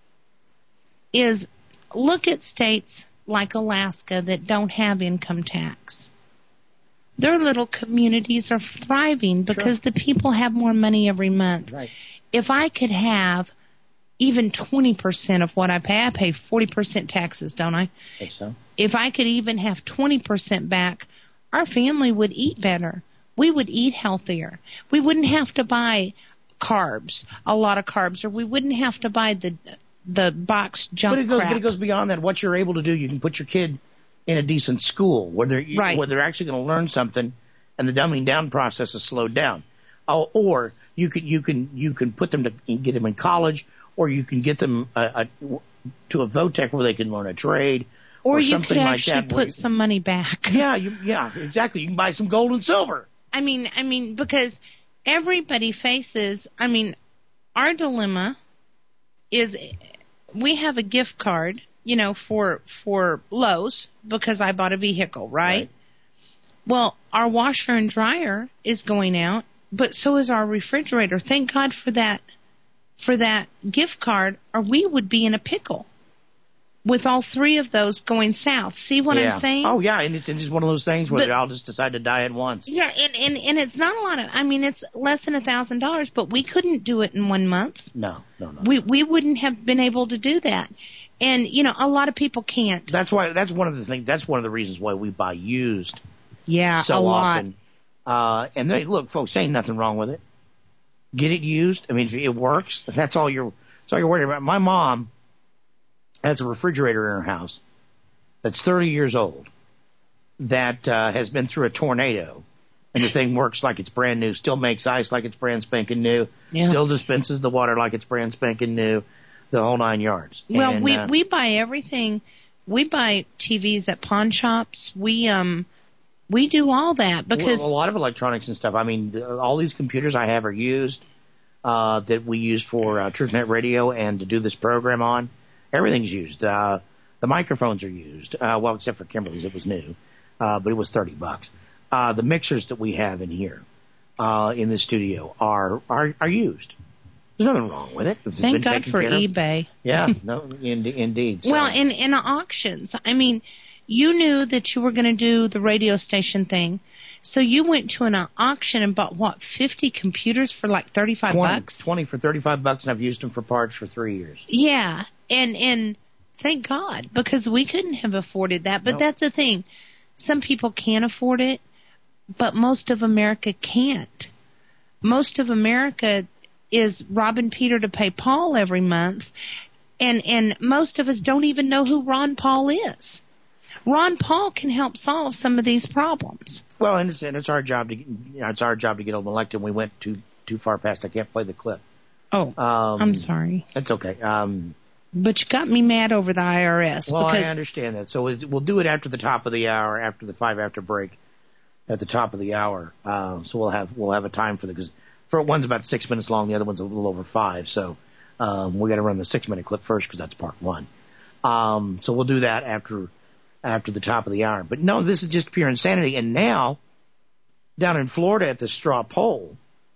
[SPEAKER 16] is look at states like Alaska that don't have income tax. Their little communities are thriving because
[SPEAKER 6] Sure.
[SPEAKER 16] the people have more money every month.
[SPEAKER 6] Right.
[SPEAKER 16] If I could have even twenty percent of what I pay, I pay forty percent taxes, don't I?
[SPEAKER 6] Think so?
[SPEAKER 16] If I could even have twenty percent back, our family would eat better. We would eat healthier. We wouldn't have to buy carbs, a lot of carbs, or we wouldn't have to buy the the boxed junk
[SPEAKER 6] But it goes,
[SPEAKER 16] crap.
[SPEAKER 6] but it goes beyond that. What you're able to do, you can put your kid in a decent school where they're,
[SPEAKER 16] Right.
[SPEAKER 6] where they're actually going to learn something, and the dumbing down process is slowed down. Oh, or you can you can you can put them to get them in college, or you can get them a, a, to a VOTEC where they can learn a trade,
[SPEAKER 16] or,
[SPEAKER 6] or
[SPEAKER 16] you
[SPEAKER 6] something
[SPEAKER 16] could
[SPEAKER 6] like
[SPEAKER 16] actually
[SPEAKER 6] that. where
[SPEAKER 16] put some money back.
[SPEAKER 6] you- yeah, you, yeah, exactly. You can buy some gold and silver.
[SPEAKER 16] I mean, I mean, because everybody faces, I mean, our dilemma is we have a gift card, you know, for, for Lowe's because I bought a vehicle, right?
[SPEAKER 6] Right.
[SPEAKER 16] Well, our washer and dryer is going out, but so is our refrigerator. Thank God for that, for that gift card, or we would be in a pickle with all three of those going south. See what
[SPEAKER 6] yeah.
[SPEAKER 16] I'm saying?
[SPEAKER 6] Oh yeah, and it's, it's just one of those things where
[SPEAKER 16] But-
[SPEAKER 6] they all just decide to die at once.
[SPEAKER 16] Yeah, and, and, and it's not a lot of, I mean, it's less than a thousand dollars, but we couldn't do it in one month.
[SPEAKER 6] No, no, no.
[SPEAKER 16] We, we wouldn't have been able to do that. And, you know, a lot of people can't.
[SPEAKER 6] That's why. That's one of the things. That's one of the reasons why we buy used
[SPEAKER 16] Yeah,
[SPEAKER 6] so
[SPEAKER 16] a lot.
[SPEAKER 6] often. Uh, and they, look, folks, ain't nothing wrong with it. Get it used. I mean, if it works. If that's all you're, that's all you're worried about. My mom has a refrigerator in her house that's thirty years old that uh, has been through a tornado, and the thing works like it's brand new. Still makes ice like it's brand spanking new.
[SPEAKER 16] Yeah.
[SPEAKER 6] Still dispenses the water like it's brand spanking new. The whole nine yards.
[SPEAKER 16] Well,
[SPEAKER 6] And,
[SPEAKER 16] we,
[SPEAKER 6] uh,
[SPEAKER 16] we buy everything. We buy T Vs at pawn shops. We, um, We do all that because
[SPEAKER 6] well, a lot of electronics and stuff. I mean, the, all these computers I have are used uh, that we used for uh, TruthNet Radio and to do this program on. Everything's used. Uh, the microphones are used. Uh, well, except for Kimberly's, it was new, uh, but it was thirty bucks. Uh, the mixers that we have in here uh, in the studio are are are used. There's nothing wrong with it. It's
[SPEAKER 16] thank
[SPEAKER 6] been
[SPEAKER 16] God
[SPEAKER 6] taken
[SPEAKER 16] for
[SPEAKER 6] care of.
[SPEAKER 16] eBay.
[SPEAKER 6] Yeah, no, in, indeed. So.
[SPEAKER 16] Well, in in auctions, I mean, you knew that you were going to do the radio station thing, so you went to an auction and bought what, fifty computers for like thirty-five
[SPEAKER 6] twenty,
[SPEAKER 16] bucks?
[SPEAKER 6] twenty for thirty-five bucks, and I've used them for parts for three years.
[SPEAKER 16] Yeah, and and thank God, because we couldn't have afforded that. But
[SPEAKER 6] Nope.
[SPEAKER 16] that's the thing. Some people can afford it, but most of America can't. Most of America is robbing Peter to pay Paul every month, and and most of us don't even know who Ron Paul is. Ron Paul can help solve some of these problems.
[SPEAKER 6] Well, and it's, and it's our job to, you know, it's our job to get him elected. We went too too far past. I can't play the clip.
[SPEAKER 16] Oh,
[SPEAKER 6] um,
[SPEAKER 16] I'm sorry.
[SPEAKER 6] It's okay. Um,
[SPEAKER 16] but you got me mad over the I R S.
[SPEAKER 6] Well,
[SPEAKER 16] because
[SPEAKER 6] I understand that. So we'll do it after the top of the hour, after the five after break, at the top of the hour. Um, so we'll have we'll have a time for the because for one's about six minutes long, the other one's a little over five. So um, we got to run the six minute clip first because that's part one. Um, so we'll do that after. after the top of the hour. But no, this is just pure insanity. And now, down in Florida at the straw poll,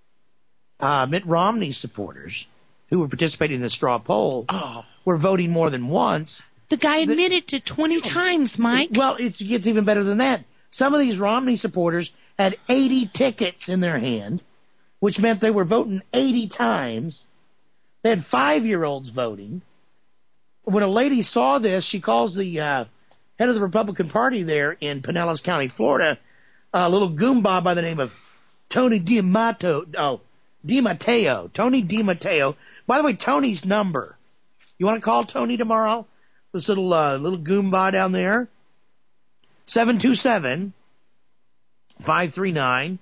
[SPEAKER 6] uh, Mitt Romney supporters who were participating in the straw poll
[SPEAKER 16] oh.
[SPEAKER 6] were voting more than once.
[SPEAKER 16] The guy admitted to twenty times, Mike.
[SPEAKER 6] Well, it gets even better than that. Some of these Romney supporters had eighty tickets in their hand, which meant they were voting eighty times. They had five-year-olds voting. When a lady saw this, she calls the uh, head of the Republican Party there in Pinellas County, Florida, a little goomba by the name of Tony DiMatteo. Oh, DiMatteo. Tony DiMatteo. By the way, Tony's number. You want to call Tony tomorrow? This little uh, little goomba down there. seven two seven, five three nine,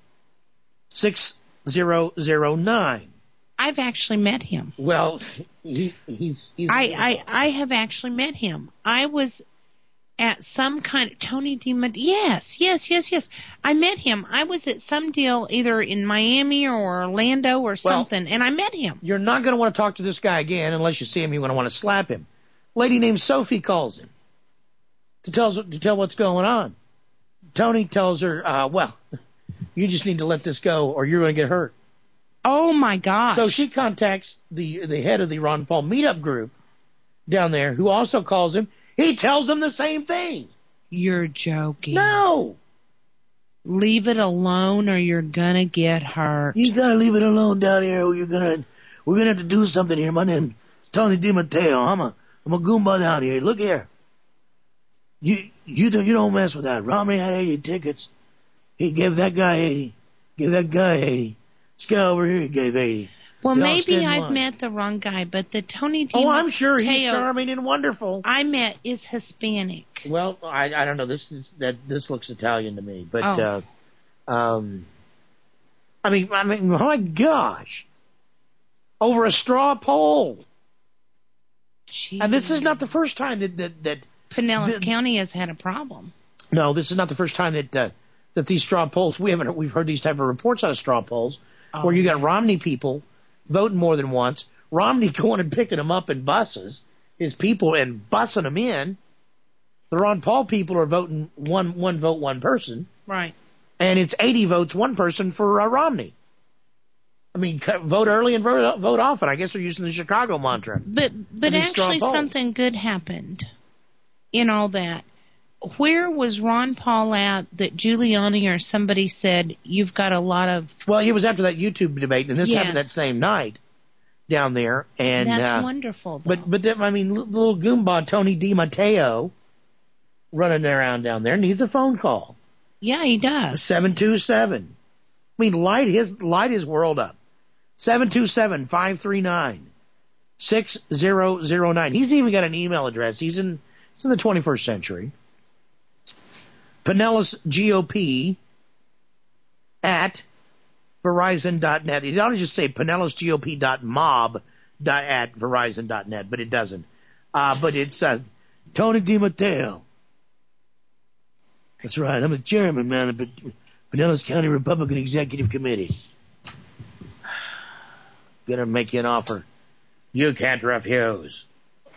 [SPEAKER 6] six zero zero nine.
[SPEAKER 16] I've actually met him.
[SPEAKER 6] Well, he, he's, he's...
[SPEAKER 16] I, I, I have actually met him. I was at some kind of Tony DiMatteo. Yes, yes, yes, yes. I met him. I was at some deal either in Miami or Orlando or something, well, and I met him.
[SPEAKER 6] You're not going to want to talk to this guy again unless you see him. You're going to want to slap him. Lady named Sophie calls him to tell to tell what's going on. Tony tells her, uh, "Well, you just need to let this go, or you're going to get hurt."
[SPEAKER 16] Oh my gosh!
[SPEAKER 6] So she contacts the the head of the Ron Paul meetup group down there, who also calls him. He tells him the same thing.
[SPEAKER 16] You're joking.
[SPEAKER 6] No.
[SPEAKER 16] Leave it alone or you're gonna get hurt.
[SPEAKER 6] You gotta leave it alone down here or you're gonna, we're gonna have to do something here. My name's Tony DiMatteo. I'm a, I'm a goomba down here. Look here. You, you don't, you don't mess with that. Romney had eighty tickets. He gave that guy eighty. Give that guy eighty. This guy over here, he gave eighty.
[SPEAKER 16] Well, maybe I've met the wrong guy, but the Tony DiMatteo.
[SPEAKER 6] Oh, I'm sure he's charming and wonderful.
[SPEAKER 16] I met is Hispanic.
[SPEAKER 6] Well, I I don't know. This is that this looks Italian to me, but
[SPEAKER 16] oh.
[SPEAKER 6] uh, um, I mean, I mean, oh my gosh, over a straw poll.
[SPEAKER 16] Jeez.
[SPEAKER 6] And this is not the first time that that, that
[SPEAKER 16] Pinellas
[SPEAKER 6] that,
[SPEAKER 16] County has had a problem.
[SPEAKER 6] No, this is not the first time that uh, that these straw polls. We haven't we've heard these type of reports out of straw polls oh, where you got Romney people voting more than once, Romney going and picking them up in buses, his people, and bussing them in. The Ron Paul people are voting one one vote, one person.
[SPEAKER 16] Right.
[SPEAKER 6] And it's eighty votes, one person for uh, Romney. I mean, vote early and vote, vote often. I guess they're using the Chicago mantra.
[SPEAKER 16] But but actually something good happened in all that. Where was Ron Paul at that Giuliani or somebody said, you've got a lot of...
[SPEAKER 6] Well, it was after that YouTube debate, and this
[SPEAKER 16] yeah.
[SPEAKER 6] happened that same night down there. And
[SPEAKER 16] That's
[SPEAKER 6] uh,
[SPEAKER 16] wonderful, though.
[SPEAKER 6] But, but then, I mean, little goomba Tony DiMatteo running around down there needs a phone call.
[SPEAKER 16] Yeah, he does.
[SPEAKER 6] seven two seven. I mean, light his, light his world up. seven two seven, five three nine, six zero zero nine. He's even got an email address. He's in, he's in the twenty-first century. Pinellas G O P at Verizon dot net. It ought to just say Pinellas G O P dot mob at Verizon dot net, but it doesn't. Uh, but it's uh, Tony DiMatteo. That's right. I'm the chairman, man, of the Pinellas County Republican Executive Committee. Gonna make you an offer you can't refuse.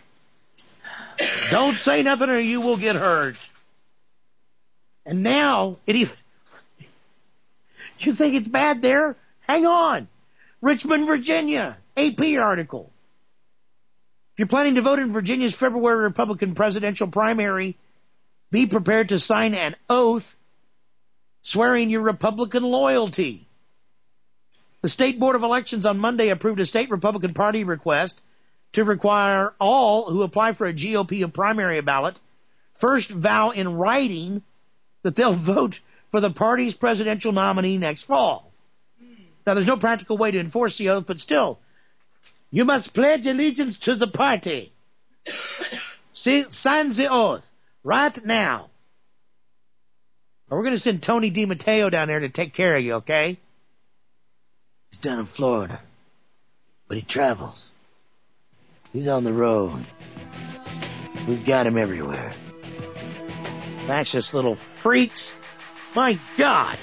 [SPEAKER 6] Don't say nothing or you will get hurt. And now, it even... You think it's bad there? Hang on. Richmond, Virginia. A P article. If you're planning to vote in Virginia's February Republican presidential primary, be prepared to sign an oath swearing your Republican loyalty. The State Board of Elections on Monday approved a state Republican Party request to require all who apply for a G O P primary ballot first vow in writing that they'll vote for the party's presidential nominee next fall. Now, there's no practical way to enforce the oath, but still, you must pledge allegiance to the party. See, sign the oath right now. We're going to send Tony DiMatteo down there to take care of you, okay? He's down in Florida, but he travels. He's on the road. We've got him everywhere. Fascist little freaks. My God.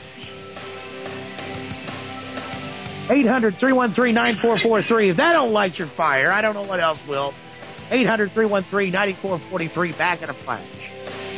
[SPEAKER 6] eight hundred, three one three, nine four four three. If that don't light your fire, I don't know what else will. eight hundred, three one three, nine four four three. Back in a flash.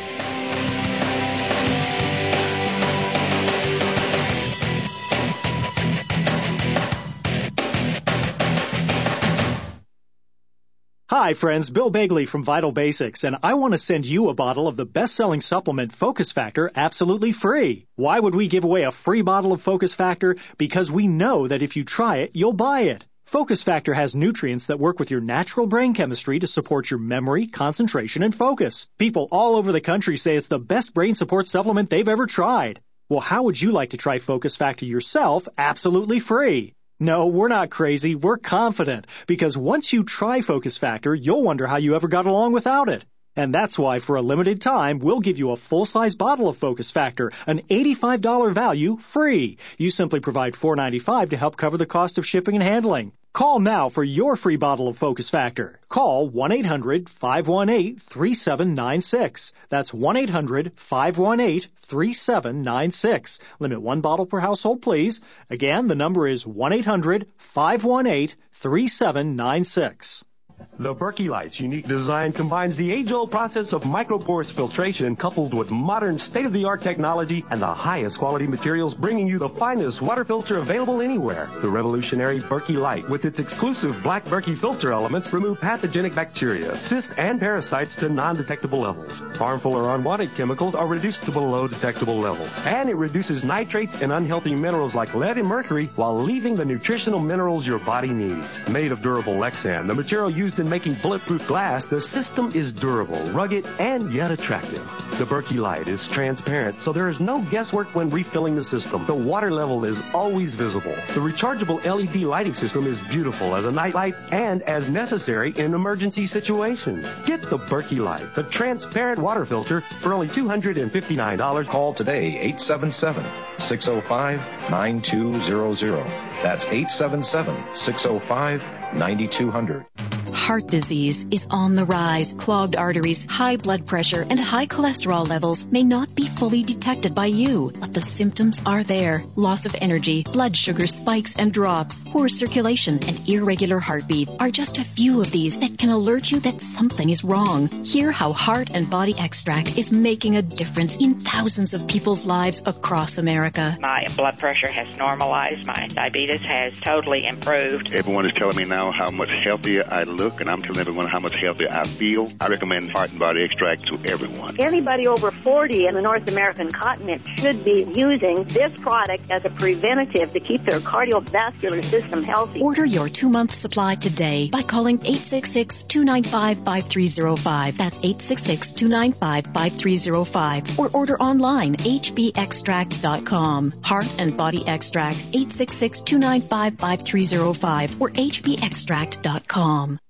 [SPEAKER 20] Hi friends, Bill Bagley from Vital Basics, and I want to send you a bottle of the best-selling supplement Focus Factor absolutely free. Why would we give away a free bottle of Focus Factor? Because we know that if you try it, you'll buy it. Focus Factor has nutrients that work with your natural brain chemistry to support your memory, concentration, and focus. People all over the country say it's the best brain support supplement they've ever tried. Well, how would you like to try Focus Factor yourself absolutely free? No, we're not crazy. We're confident. Because once you try Focus Factor, you'll wonder how you ever got along without it. And that's why, for a limited time, we'll give you a full-size bottle of Focus Factor, an eighty-five dollars value, free. You simply provide four dollars and ninety-five cents to help cover the cost of shipping and handling. Call now for your free bottle of Focus Factor. Call one eight hundred, five one eight, three seven nine six. That's one eight hundred, five one eight, three seven nine six. Limit one bottle per household, please. Again, the number is one eight hundred, five one eight, three seven nine six.
[SPEAKER 21] The Berkey Light's unique design combines the age-old process of microporous filtration coupled with modern state-of-the-art technology and the highest quality materials, bringing you the finest water filter available anywhere. The revolutionary Berkey Light, with its exclusive black Berkey filter elements, remove pathogenic bacteria, cysts, and parasites to non-detectable levels. Harmful or unwanted chemicals are reduced to below detectable levels. And it reduces nitrates and unhealthy minerals like lead and mercury while leaving the nutritional minerals your body needs. Made of durable Lexan, the material used in making bulletproof glass, the system is durable, rugged, and yet attractive. The Berkey Light is transparent, so there is no guesswork when refilling the system. The water level is always visible. The rechargeable L E D lighting system is beautiful as a night light and as necessary in emergency situations. Get the Berkey Light, the transparent water filter, for only two hundred fifty-nine dollars.
[SPEAKER 22] Call today, eight seven seven, six oh five, nine two zero zero. That's eight seven seven, six oh five, nine two zero zero.
[SPEAKER 7] Heart disease is on the rise. Clogged arteries, high blood pressure, and high cholesterol levels may not be fully detected by you, but the symptoms are there. Loss of energy, blood sugar spikes and drops, poor circulation, and irregular heartbeat are just a few of these that can alert you that something is wrong. Hear how Heart and Body Extract is making a difference in thousands of people's lives across America.
[SPEAKER 8] My blood pressure has normalized. My diabetes has totally improved.
[SPEAKER 9] Everyone is telling me now how much healthier I look, and I'm telling everyone how much healthier I feel. I recommend Heart and Body Extract to everyone.
[SPEAKER 10] Anybody over forty in the North American continent should be using this product as a preventative to keep their cardiovascular system healthy.
[SPEAKER 7] Order your two-month supply today by calling eight six six, two nine five, five three zero five. That's eight six six, two nine five, five three zero five. Or order online, h b extract dot com. Heart and Body Extract, eight six six, two nine five, five three zero five or h b extract dot com.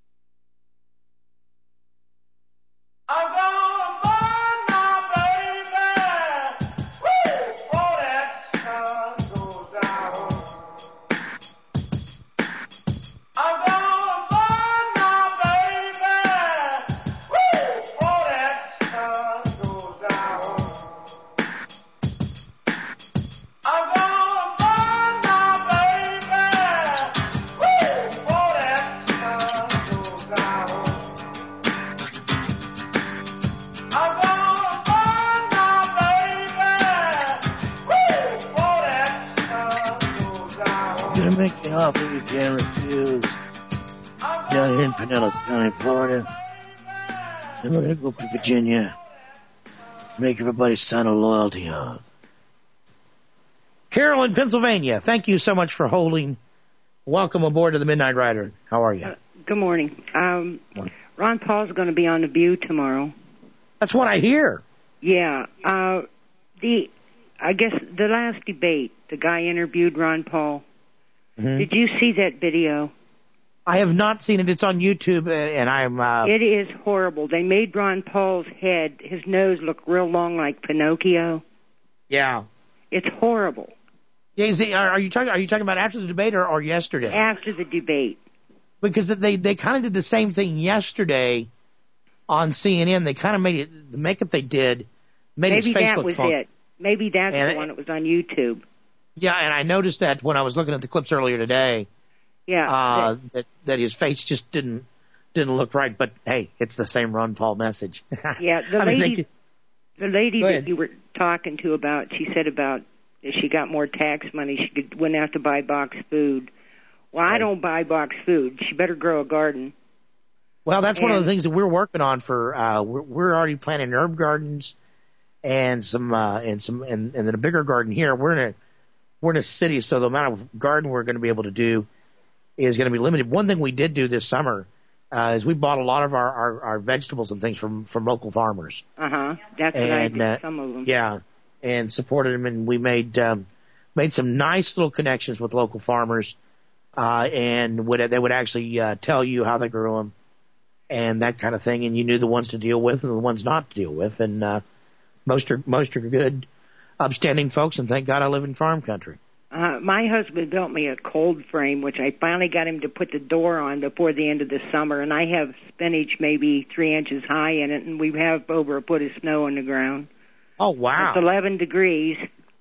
[SPEAKER 13] I'm gonna find my baby. Woo! Oh, that sun goes down. I'm gonna find my baby. Woo! Oh, that sun goes down.
[SPEAKER 6] gonna make an offer you can't refuse. Down here in Pinellas County, Florida. Then we're gonna go up to Virginia. Make everybody sign a loyalty oath. Carol in Pennsylvania, thank you so much for holding. Welcome aboard to the Midnight Rider. How are you?
[SPEAKER 1] Uh, good morning. Um, Ron Paul's going to be on The View tomorrow.
[SPEAKER 6] That's what I hear.
[SPEAKER 1] Yeah. Uh, the, I guess the last debate, the guy interviewed Ron Paul. Mm-hmm. Did you see that video?
[SPEAKER 6] I have not seen it. It's on YouTube, and I'm... Uh...
[SPEAKER 1] It is horrible. They made Ron Paul's head, his nose, look real long like Pinocchio.
[SPEAKER 6] Yeah.
[SPEAKER 1] It's horrible.
[SPEAKER 6] Yeah, is it, are you talking? Are you talking about after the debate or, or yesterday?
[SPEAKER 1] After the debate.
[SPEAKER 6] Because they they kind of did the same thing yesterday on C N N. They kind of made it, the makeup they did made
[SPEAKER 1] Maybe
[SPEAKER 6] his face
[SPEAKER 1] that
[SPEAKER 6] look
[SPEAKER 1] was
[SPEAKER 6] funky.
[SPEAKER 1] it. Maybe that's
[SPEAKER 6] and
[SPEAKER 1] the one that was on YouTube.
[SPEAKER 6] Yeah, and I noticed that when I was looking at the clips earlier today.
[SPEAKER 1] Yeah.
[SPEAKER 6] Uh, that, that that his face just didn't didn't look right. But hey, it's the same Ron Paul message.
[SPEAKER 1] Yeah, the
[SPEAKER 6] I
[SPEAKER 1] lady,
[SPEAKER 6] mean,
[SPEAKER 1] the lady
[SPEAKER 6] Go
[SPEAKER 1] that
[SPEAKER 6] ahead.
[SPEAKER 1] you were talking to about, she said about if she got more tax money, she could, wouldn't have to buy box food. Well, I don't buy box food. She better grow a garden.
[SPEAKER 6] Well, that's
[SPEAKER 1] and,
[SPEAKER 6] one of the things that we're working on for. Uh, we're, we're already planting herb gardens and some uh, and some and, and then a bigger garden here. We're in a we're in a city, so the amount of garden we're going to be able to do is going to be limited. One thing we did do this summer uh, is we bought a lot of our, our, our vegetables and things from, from local farmers.
[SPEAKER 1] Uh huh. That's what I did.
[SPEAKER 6] uh,
[SPEAKER 1] Some of them.
[SPEAKER 6] Yeah, and supported them, and we made um, made some nice little connections with local farmers, uh, and would they would actually uh, tell you how they grew them and that kind of thing, and you knew the ones to deal with and the ones not to deal with, and uh, most are most are good, upstanding folks, and thank God I live in farm country.
[SPEAKER 1] Uh, my husband built me a cold frame, which I finally got him to put the door on before the end of the summer, and I have spinach maybe three inches high in it, and we have over a foot of snow on the ground.
[SPEAKER 6] Oh, wow.
[SPEAKER 1] It's eleven degrees,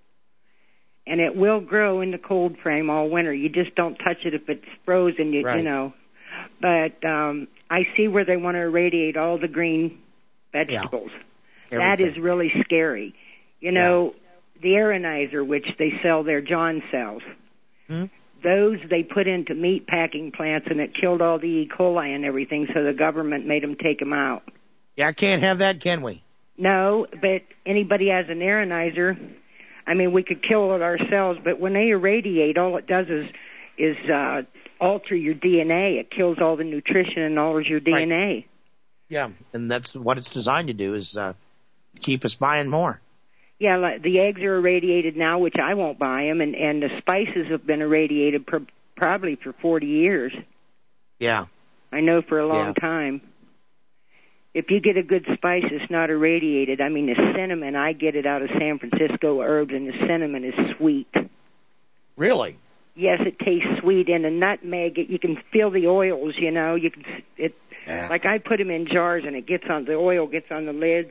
[SPEAKER 1] and it will grow in the cold frame all winter. You just don't touch it if it's frozen, you,
[SPEAKER 6] right.
[SPEAKER 1] you know. But um, I see where they want to irradiate all the green vegetables.
[SPEAKER 6] Yeah.
[SPEAKER 1] That is really scary. You know, yeah. the Aeronizer, which they sell there, John sells,
[SPEAKER 6] hmm?
[SPEAKER 1] those they put into meat packing plants, and it killed all the E. coli and everything, so the government made them take them out.
[SPEAKER 6] Yeah, can't have that, can we?
[SPEAKER 1] No, but anybody has an Aeronizer, I mean, we could kill it ourselves, but when they irradiate, all it does is is uh, alter your D N A. It kills all the nutrition and alters your D N A. Right.
[SPEAKER 6] Yeah, and that's what it's designed to do, is uh, keep us buying more.
[SPEAKER 1] Yeah, like the eggs are irradiated now, which I won't buy them, and, and the spices have been irradiated pr- probably for forty years.
[SPEAKER 6] Yeah.
[SPEAKER 1] I know for a long
[SPEAKER 6] yeah.
[SPEAKER 1] time. If you get a good spice that's not irradiated, I mean, the cinnamon, I get it out of San Francisco Herbs, and the cinnamon is sweet.
[SPEAKER 6] Really?
[SPEAKER 1] Yes, it tastes sweet. And the nutmeg, it, you can feel the oils, you know. You can, it
[SPEAKER 6] yeah.
[SPEAKER 1] like I put them in jars, and it gets on, the oil gets on the lids.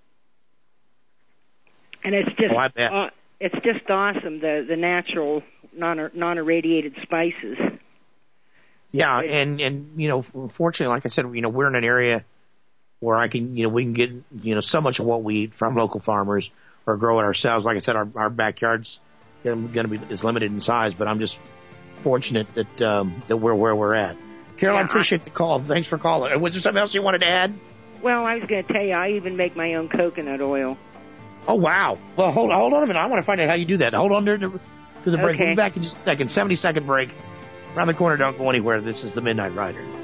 [SPEAKER 1] And it's just,
[SPEAKER 6] oh, I bet.
[SPEAKER 1] Uh, it's just awesome, the, the natural, non, non-irradiated spices.
[SPEAKER 6] Yeah, and, and, you know, fortunately, like I said, you know, we're in an area where I can, you know, we can get, you know, so much of what we eat from local farmers or grow it ourselves. Like I said, our, our backyard's going to be is limited in size, but I'm just fortunate that um, that we're where we're at. Carol, yeah, I appreciate I, the call. Thanks for calling. Was there something else you wanted to add?
[SPEAKER 1] Well, I was going to tell you, I even make my own coconut oil.
[SPEAKER 6] Oh, wow. Well, hold, hold on a minute. I want to find out how you do that. Hold on to, to the break.
[SPEAKER 1] Okay.
[SPEAKER 6] We'll be back in just a second. seventy second break. Around the corner. Don't go anywhere. This is the Midnight Rider.